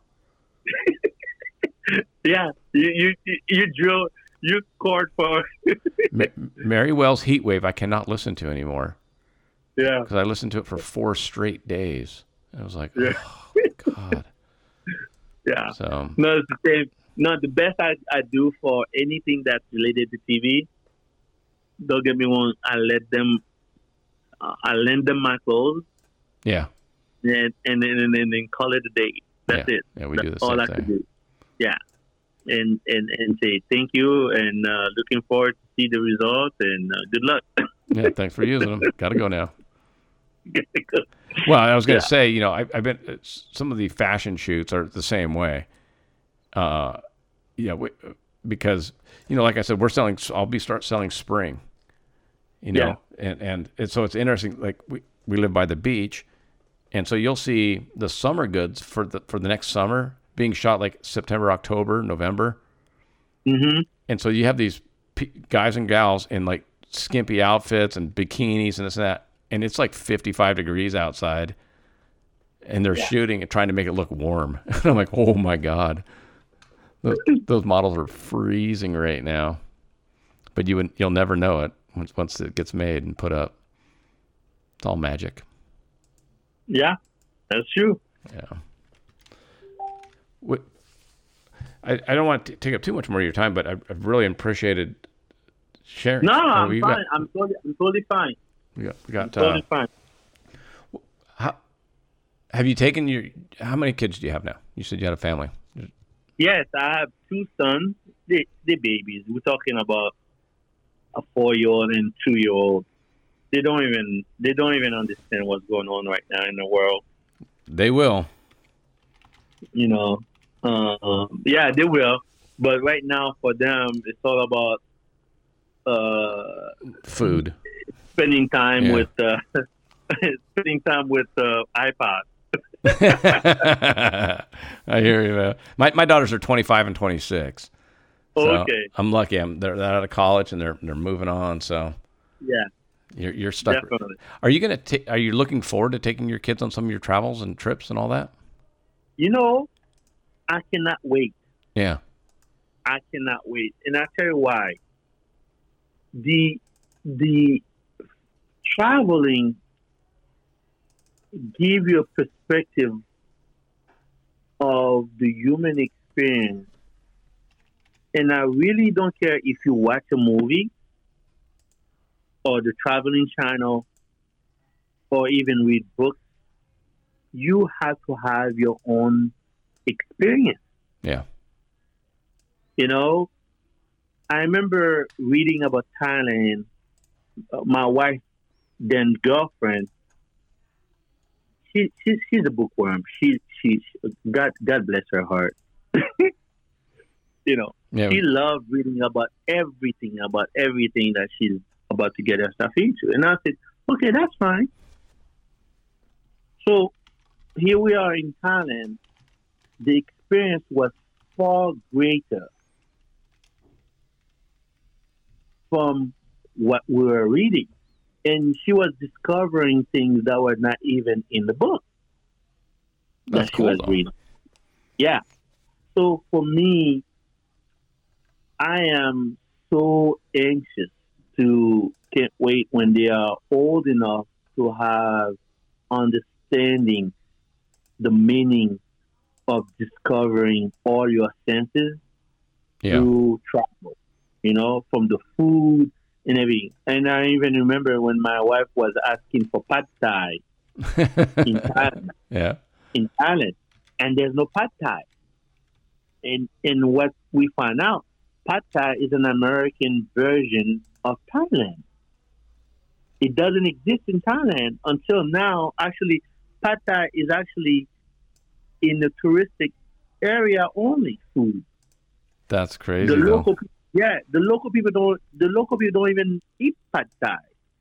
Yeah, you scored for Mary Wells' Heat Wave. I cannot listen to anymore. Yeah, because I listened to it for 4 straight days. And I was like, oh God. Yeah. So no, it's the same. No, the best I do for anything that's related to TV. Don't get me wrong. I lend them my clothes. Yeah. And then call it a day. That's it. Yeah, we that's do the all same I thing. can do. Yeah. And say thank you and looking forward to see the results and good luck. Yeah, thanks for using them. Got to go now. Well, I was going to say, I've been some of the fashion shoots are the same way. Because like I said, I'll start selling spring. And so it's interesting. Like we live by the beach, and so you'll see the summer goods for the next summer being shot like September, October, November. Mm-hmm. And so you have these guys and gals in like skimpy outfits and bikinis and this and that. And it's like 55 degrees outside, and they're shooting and trying to make it look warm. And I'm like, oh my God, those models are freezing right now. But you'll never know it once it gets made and put up. It's all magic. Yeah, that's true. Yeah. I don't want to take up too much more of your time, but I've really appreciated sharing. No, I'm fine. I'm totally fine. We got totally fine. Have you taken how many kids do you have now? You said you had a family. Yes, I have 2 sons. They're babies. We're talking about a 4-year-old and 2-year-old. They don't even understand what's going on right now in the world. They will. Yeah, they will. But right now for them, it's all about food. Spending time with iPod. I hear you, man. My daughters are 25 and 26. So Okay. I'm lucky. They're out of college and they're moving on. So Yeah, you're stuck. definitely. Are you looking forward to taking your kids on some of your travels and trips and all that? You know, I cannot wait. Yeah. I cannot wait, and I tell you why. The traveling give you a perspective of the human experience, and I really don't care if you watch a movie or the traveling channel or even read books. You have to have your own experience. Yeah. You know, I remember reading about Thailand. My wife, then girlfriend, she's a bookworm. She God bless her heart. You know, Yeah. she loved reading about everything that she's about to get herself into. And I said, okay, that's fine. So here we are in Thailand. The experience was far greater from what we were reading. And she was discovering things that were not even in the book That's that she cool, was though. reading. Yeah. So for me, I am so anxious to can't wait when they are old enough to have understanding the meaning of discovering all your senses Yeah. through travel, you know, from the food and everything. And I even remember when my wife was asking for pad thai in Thailand, Yeah. and there's no pad thai. And what we found out, pad thai is an American version of Thailand. It doesn't exist in Thailand until now. Actually, pad thai is actually in the touristic area only food. That's crazy, The though. local, yeah, the local people don't. The local people don't even eat pad thai,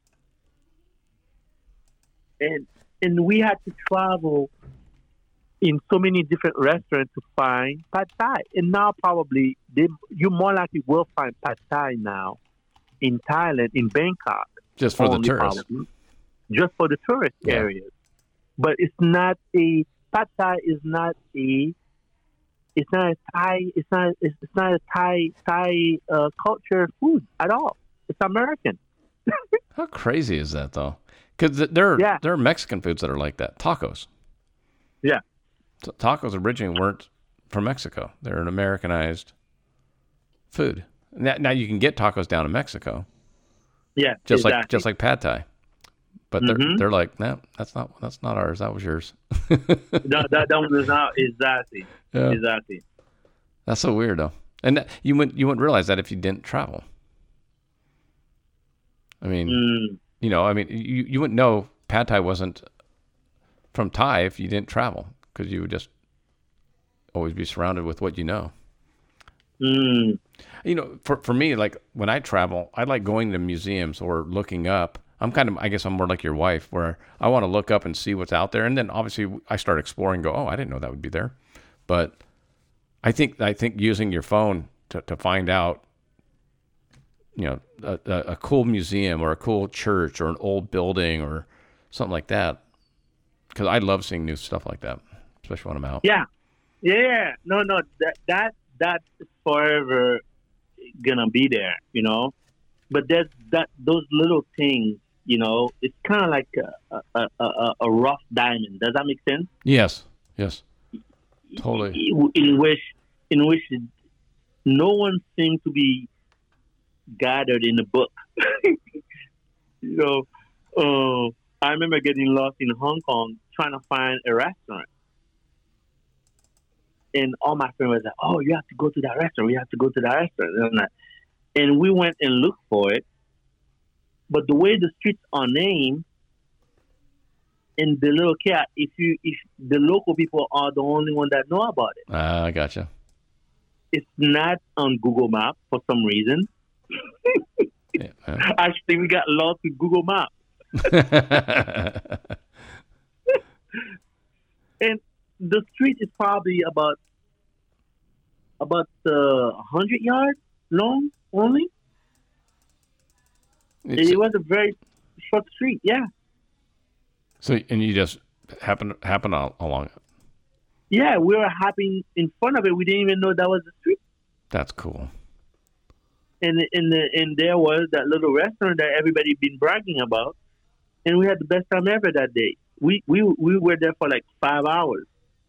and we had to travel in so many different restaurants to find pad thai. And now probably you more likely will find pad thai now in Thailand, in Bangkok, Just for the only tourists. probably, just for the tourist Yeah. areas. But it's not a pad thai is not a it's not a Thai it's not a Thai culture food at all. It's American. How crazy is that, though? Because there Yeah. are Mexican foods that are like that. Tacos. Yeah. Tacos originally weren't from Mexico. They're an Americanized food. Now you can get tacos down in Mexico, Yeah. just exactly. like pad thai. But Mhm. they're like, no, that's not ours. That was yours. that one is not exactly. Yeah. Exactly. That's so weird, though. And you wouldn't realize that if you didn't travel. I mean, Mm. you wouldn't know pad thai wasn't from Thai if you didn't travel, because you would just always be surrounded with what you know. Mm. For me, like when I travel, I like going to museums or looking up. I guess I'm more like your wife, where I want to look up and see what's out there. And then obviously I start exploring and go, oh, I didn't know that would be there. But I think using your phone to find out, a cool museum or a cool church or an old building or something like that, because I love seeing new stuff like that, especially when I'm out. Yeah. Yeah. No. That's forever gonna be there. You know. But there's those little things. You know, it's kind of like a rough diamond. Does that make sense? Yes. Totally. In which no one seemed to be gathered in the book. I remember getting lost in Hong Kong trying to find a restaurant. And all my friends were like, oh, you have to go to that restaurant. We have to go to that restaurant. And we went and looked for it. But the way the streets are named in the little cat, if the local people are the only one that know about it. I gotcha. It's not on Google Maps for some reason. Yeah. Actually, we got lost with Google Maps. And the street is probably about 100 yards long only. It was a very short street. Yeah. So, and you just happen along it. Yeah, we were hopping in front of it. We didn't even know that was the street. That's cool. And there was that little restaurant that everybody been bragging about, and we had the best time ever that day. We were there for like 5 hours.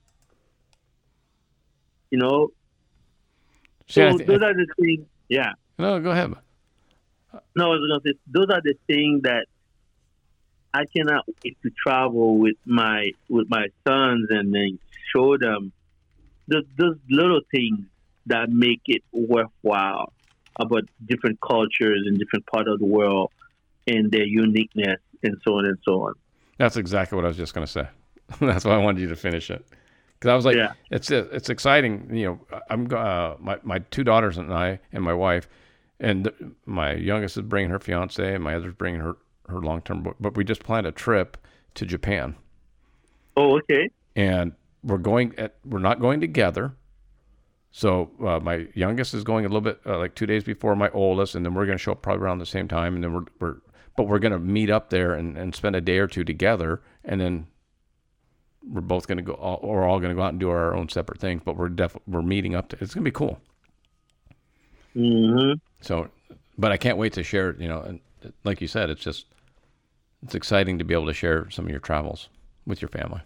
You know, so those are the things. Yeah. No, go ahead. No, I was gonna say those are the things that I cannot wait to travel with my sons and then show them those little things that make it worthwhile about different cultures in different part of the world and their uniqueness and so on and so on. That's exactly what I was just going to say. That's why I wanted you to finish it. Because I was like, it's exciting. You know, I'm my two daughters and I and my wife, and my youngest is bringing her fiance, and my other's bringing her long-term. But we just planned a trip to Japan. Oh, okay. And we're not going together. So my youngest is going a little bit like 2 days before my oldest, and then we're going to show up probably around the same time, and then we're going to meet up there and spend a day or two together, and then we're both going to go, we're all going to go out and do our own separate things, but we're meeting up. It's going to be cool. Mm-hmm. So, but I can't wait to share, you know, and like you said, it's exciting to be able to share some of your travels with your family.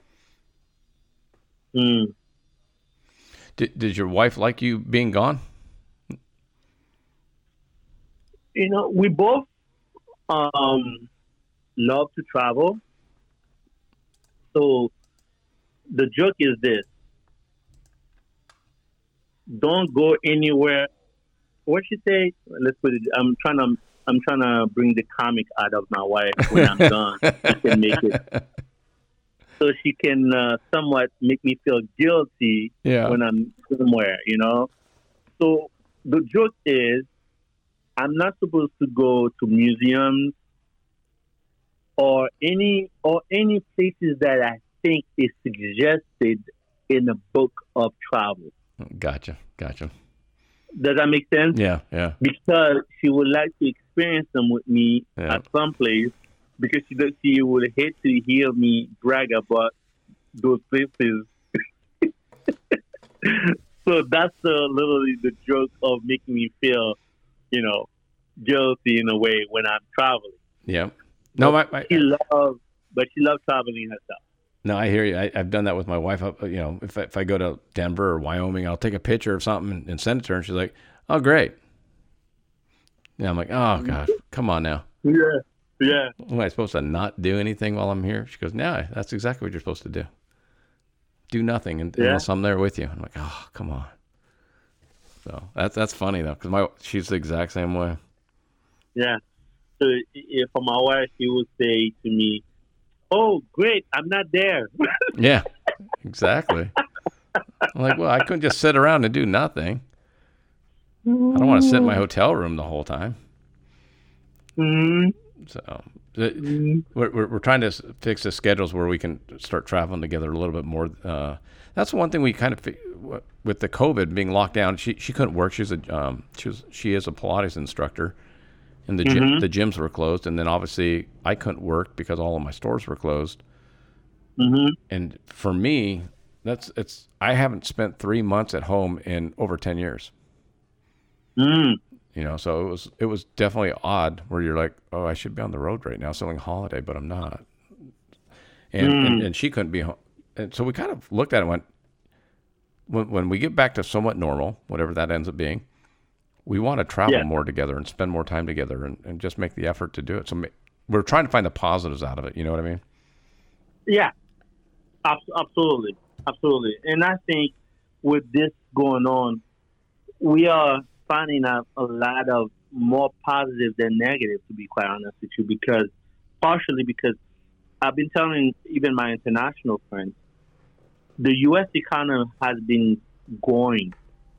Mm. Did your wife like you being gone? You know, we both love to travel. So the joke is this: don't go anywhere. What she say? Let's put it. I'm trying to bring the comic out of my wife when I'm gone. She can make it, so she can somewhat make me feel guilty when I'm somewhere. You know. So the joke is, I'm not supposed to go to museums or any places that I think is suggested in a book of travel. Gotcha. Does that make sense? Yeah. Because she would like to experience them with me at some place, because she would hate to hear me brag about those places. So that's literally the joke of making me feel, you know, guilty in a way when I'm traveling. Yeah. No, she loves traveling herself. No, I hear you. I've done that with my wife. You know, if I go to Denver or Wyoming, I'll take a picture of something and send it to her, and she's like, "Oh, great." Yeah, I'm like, "Oh gosh, come on now." Yeah. Am I supposed to not do anything while I'm here? She goes, "No, that's exactly what you're supposed to do. Do nothing unless I'm there with you." I'm like, "Oh, come on." So that's funny though, because she's the exact same way. Yeah. So for my wife, she would say to me, "Oh, great, I'm not there." Yeah, exactly. I'm like, well, I couldn't just sit around and do nothing. I don't want to sit in my hotel room the whole time. Mm-hmm. So we're trying to fix the schedules where we can start traveling together a little bit more. That's one thing we kind of, with the COVID being locked down, she couldn't work. She is a Pilates instructor. And the gyms were closed, and then obviously I couldn't work because all of my stores were closed. Mm-hmm. And for me, I haven't spent 3 months at home in over 10 years. Mm. You know, so it was definitely odd where you're like, oh, I should be on the road right now selling holiday, but I'm not. And she couldn't be home, and so we kind of looked at it and went, when we get back to somewhat normal, whatever that ends up being, we want to travel more together and spend more time together and just make the effort to do it. So we're trying to find the positives out of it. You know what I mean? Yeah, absolutely. And I think with this going on, we are finding out a lot of more positive than negative, to be quite honest with you, partially because I've been telling even my international friends, the U.S. economy has been going.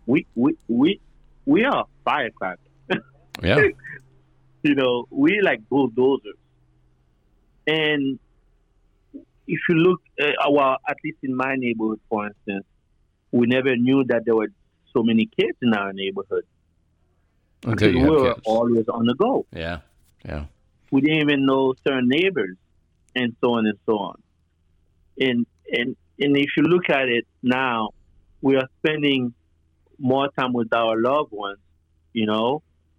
We are firecrackers. Yeah. You know, we like bulldozers. And if you look, well, at least in my neighborhood, for instance, we never knew that there were so many kids in our neighborhood Until because you we have were kids. always on the go. Yeah. Yeah. We didn't even know certain neighbors, and so on and so on. And if you look at it now, we are spending more time with our loved ones, you know,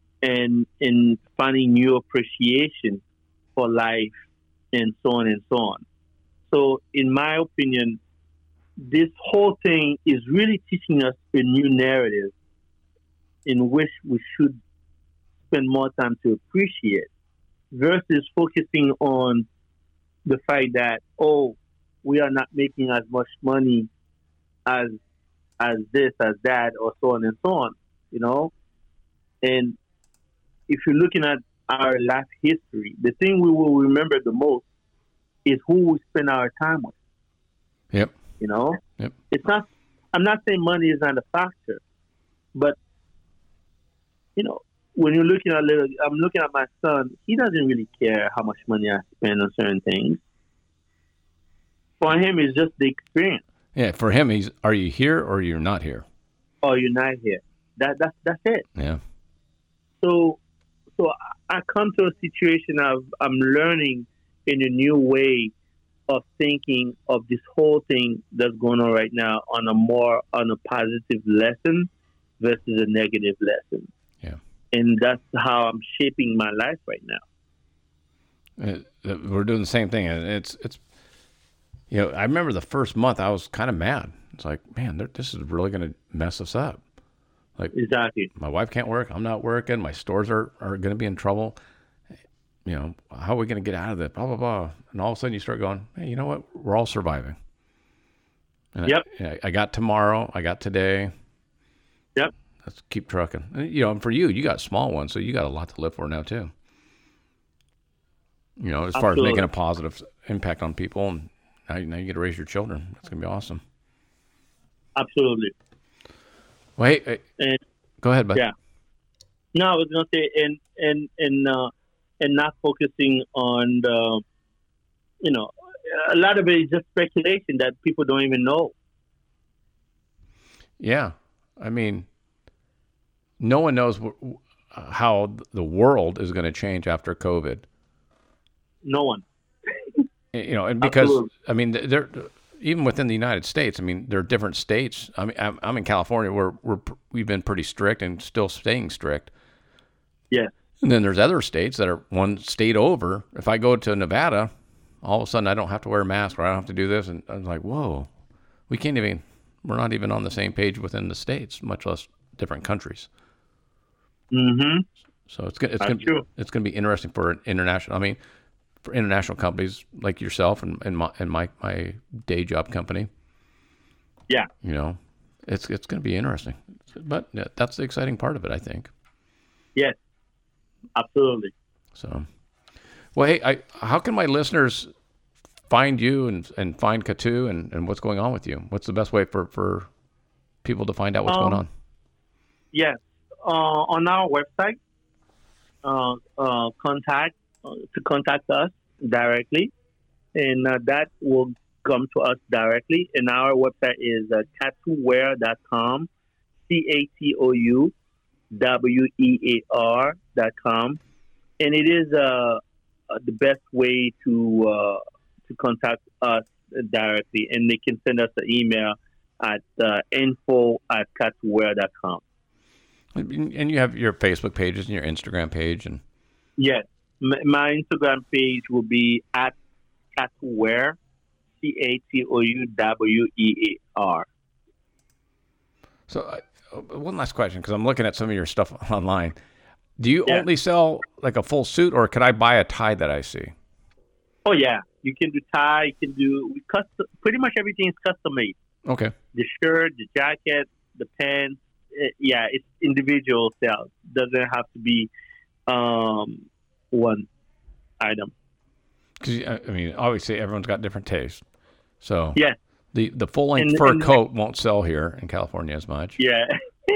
and finding new appreciation for life, and so on and so on. So, in my opinion, this whole thing is really teaching us a new narrative in which we should spend more time to appreciate versus focusing on the fact that, oh, we are not making as much money as this, as that, or so on and so on, you know? And if you're looking at our life history, the thing we will remember the most is who we spend our time with, Yep. you know? Yep. It's not, I'm not saying money is not a factor, but, you know, when you're looking at I'm looking at my son, he doesn't really care how much money I spend on certain things. For him, it's just the experience. Yeah. For him, are you here or you're not here? Oh, you're not here. That's it. Yeah. So I come to a situation of I'm learning in a new way of thinking of this whole thing that's going on right now on a positive lesson versus a negative lesson. Yeah. And that's how I'm shaping my life right now. We're doing the same thing, and it's you know, I remember the first month I was kind of mad. It's like, man, this is really going to mess us up. Like, Exactly. my wife can't work, I'm not working, my stores are going to be in trouble. You know, how are we going to get out of this? Blah blah blah. And all of a sudden you start going, hey, you know what? We're all surviving. And Yep. I got tomorrow. I got today. Yep. Let's keep trucking. And, you know, and for you got small ones, so you got a lot to live for now too. You know, as far as Absolutely. making a positive impact on people, and now you get to raise your children. That's gonna be awesome. Absolutely. Well, hey, And go ahead, bud. yeah. No, I was gonna say, and not focusing on the, you know, a lot of it is just speculation that people don't even know. Yeah, I mean, no one knows how the world is going to change after COVID. No one. You know, and because Absolutely. I mean, there even within the United States, I mean, there are different states. I mean, I'm in California where we've been pretty strict and still staying strict. Yeah. And then there's other states that are one state over. If I go to Nevada, all of a sudden I don't have to wear a mask or I don't have to do this, and I'm like, whoa, we're not even on the same page within the states, much less different countries. Mm-hmm. So it's That's going true. to be interesting for an international. I mean, for international companies like yourself and my day job company. Yeah. You know, it's going to be interesting. But yeah, that's the exciting part of it, I think. Yes. Absolutely. So, well, hey, how can my listeners find you and find Katu and what's going on with you? What's the best way for people to find out what's going on? Yes. On our website, contact us directly, and that will come to us directly. And our website is catuwear.com, CATOUWEAR.com, and it is the best way to contact us directly. And they can send us an email at info@catuwear.com. And you have your Facebook pages and your Instagram page, and Yes. My Instagram page will be at Catuwear, CATOUWEAR. so one last question, because I'm looking at some of your stuff online. Do you Yeah. only sell like a full suit, or could I buy a tie that I see? Oh yeah, you can do tie. You can do custom. Pretty much everything is custom made. Okay. The shirt, the jacket, the pants. Yeah, it's individual sales. Doesn't have to be one item. Because I mean, obviously everyone's got different tastes. So Yes. the full length And- fur and- coat won't sell here in California as much. Yeah.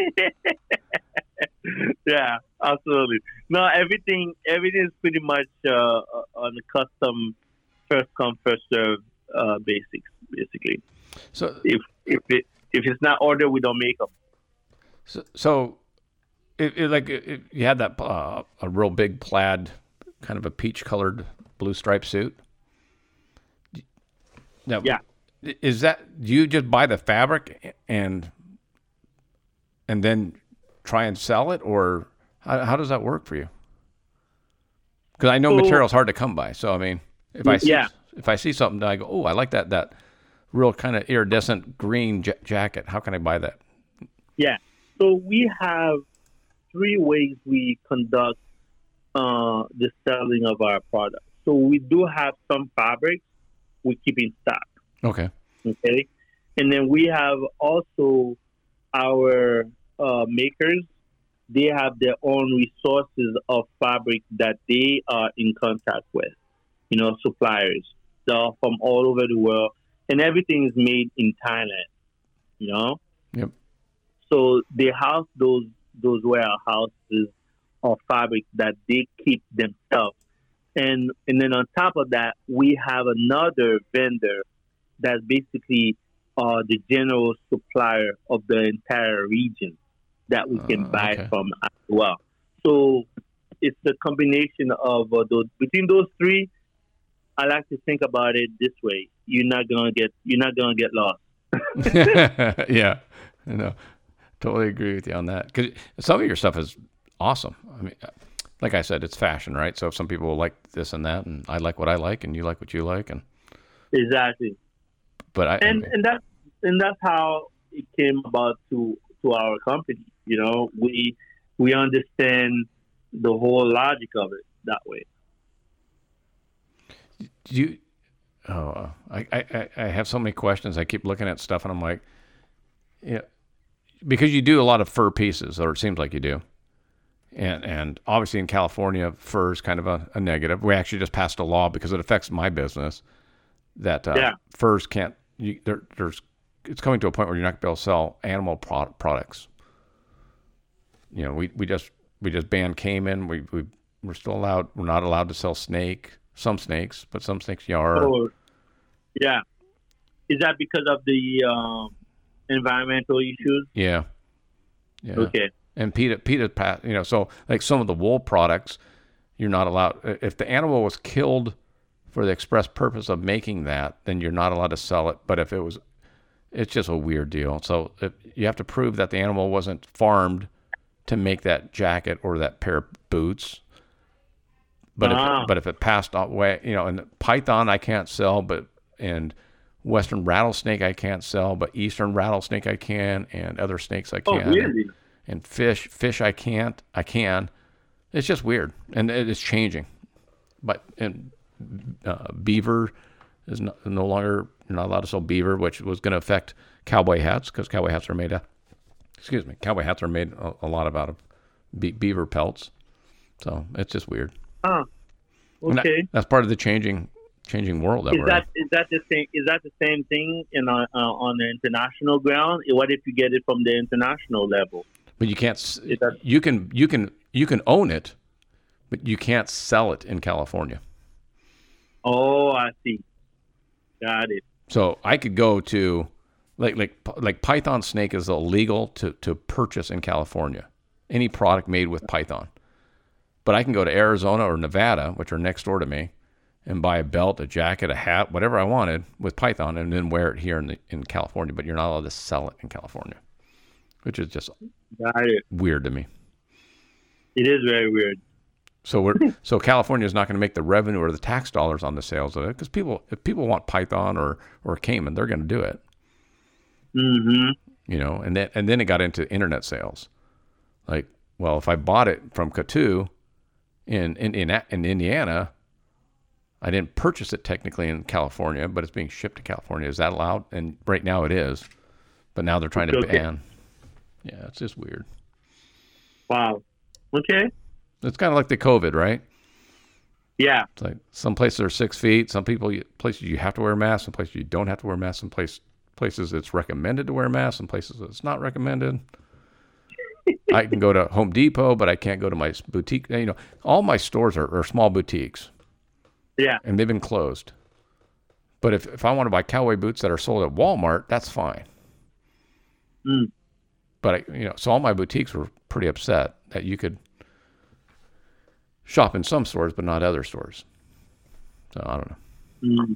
Yeah, absolutely. No, everything is pretty much on a custom first come first serve basics, basically. So If it's not ordered, we don't make them. so if you had that a real big plaid, kind of a peach colored blue striped suit. Now, Yeah. Is that, do you just buy the fabric and then try and sell it, or how does that work for you? Because I know material's hard to come by. So I mean, if I see something, I go, oh, I like that real kind of iridescent green jacket. How can I buy that? Yeah. So we have 3 ways we conduct the selling of our products. So we do have some fabrics we keep in stock. Okay. Okay. And then we have also our makers. They have their own resources of fabric that they are in contact with, suppliers. They're from all over the world, and everything is made in Thailand, Yep. So they house those warehouses of fabric that they keep themselves. And then on top of that, we have another vendor that's basically the general supplier of the entire region that we can buy from as well. So it's the combination of those. Between those 3, I like to think about it this way: you're not gonna get lost. Yeah, no, totally agree with you on that. Because some of your stuff is awesome. I mean, like I said, it's fashion, right? So if some people like this and that, and I like what I like, and you like what you like, and exactly. But that's how it came about to our company. We understand the whole logic of it that way. I have so many questions. I keep looking at stuff and I'm like, yeah, because you do a lot of fur pieces, or it seems like you do. And obviously in California, fur is kind of a negative. We actually just passed a law because it affects my business that furs can't, it's coming to a point where you're not going to be able to sell animal products. We just banned caiman. We're still allowed. We're not allowed to sell some snakes, but some snakes you are. Oh, yeah. Is that because of the environmental issues? Yeah. Okay. And PETA, so like some of the wool products, you're not allowed. If the animal was killed for the express purpose of making that, then you're not allowed to sell it. But it's just a weird deal. So you have to prove that the animal wasn't farmed to make that jacket or that pair of boots. But if it passed away, and python I can't sell, and western rattlesnake I can't sell, but eastern rattlesnake I can, and other snakes I can. Oh, really? And fish I can't. I can. It's just weird, and it's changing. But beaver is no longer, you're not allowed to sell beaver, which was going to affect cowboy hats, because cowboy hats are made a lot out of beaver pelts. So it's just weird. Okay. That's part of the changing world that we're in. Is that the same thing on the international ground? What if you get it from the international level? But you can't. You can own it, but you can't sell it in California. Oh, I see. Got it. So I could go to like python snake is illegal to purchase in California. Any product made with python. But I can go to Arizona or Nevada, which are next door to me, and buy a belt, a jacket, a hat, whatever I wanted with python, and then wear it here in California. But you're not allowed to sell it in California, which is just weird to me. It is very weird. So California is not going to make the revenue or the tax dollars on the sales of it, because if people want python or caiman, they're going to do it. Mm-hmm. And then it got into internet sales. Like, well, if I bought it from Katu in Indiana, I didn't purchase it technically in California, but it's being shipped to California. Is that allowed? And right now it is, but now they're trying to ban. Yeah, it's just weird. Wow. Okay. It's kind of like the COVID, right? Yeah. It's like some places are 6 feet. Some places you have to wear a mask. Some places you don't have to wear a mask. Some places it's recommended to wear a mask. Some places it's not recommended. I can go to Home Depot, but I can't go to my boutique. All my stores are small boutiques. Yeah. And they've been closed But if I want to buy cowboy boots that are sold at Walmart, that's fine. Mm. But so all my boutiques were pretty upset that you could shop in some stores but not other stores. So I don't know.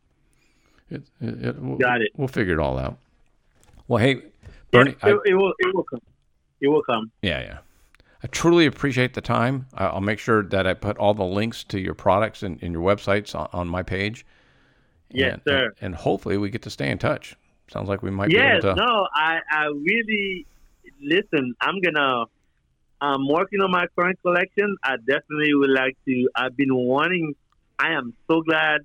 Mm. Got it. We'll figure it all out. Well, hey, Bernie, it will come. It will come. Yeah. I truly appreciate the time. I'll make sure that I put all the links to your products and your websites on my page. Yes, sir. And hopefully we get to stay in touch. Sounds like we might be able to. Yes, no, I really, listen, I'm working on my current collection. I definitely would like to, I am so glad.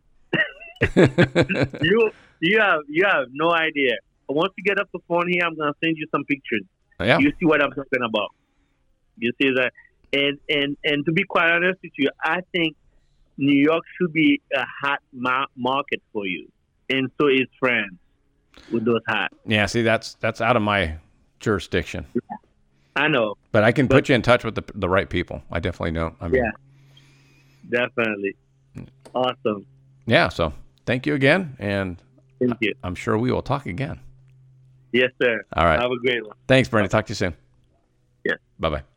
You have no idea. Once you get up the phone here, I'm going to send you some pictures. Yeah. You see what I'm talking about. You see that? And to be quite honest with you, I think New York should be a hot market for you. And so is France with those hats. Yeah, see, that's out of my jurisdiction. I know. But I can put you in touch with the right people. I definitely know. Yeah, definitely. Awesome. Yeah, so thank you again. And thank you. I'm sure we will talk again. Yes, sir. All right. Have a great one. Thanks, Bernie. Talk to you soon. Yes. Bye-bye.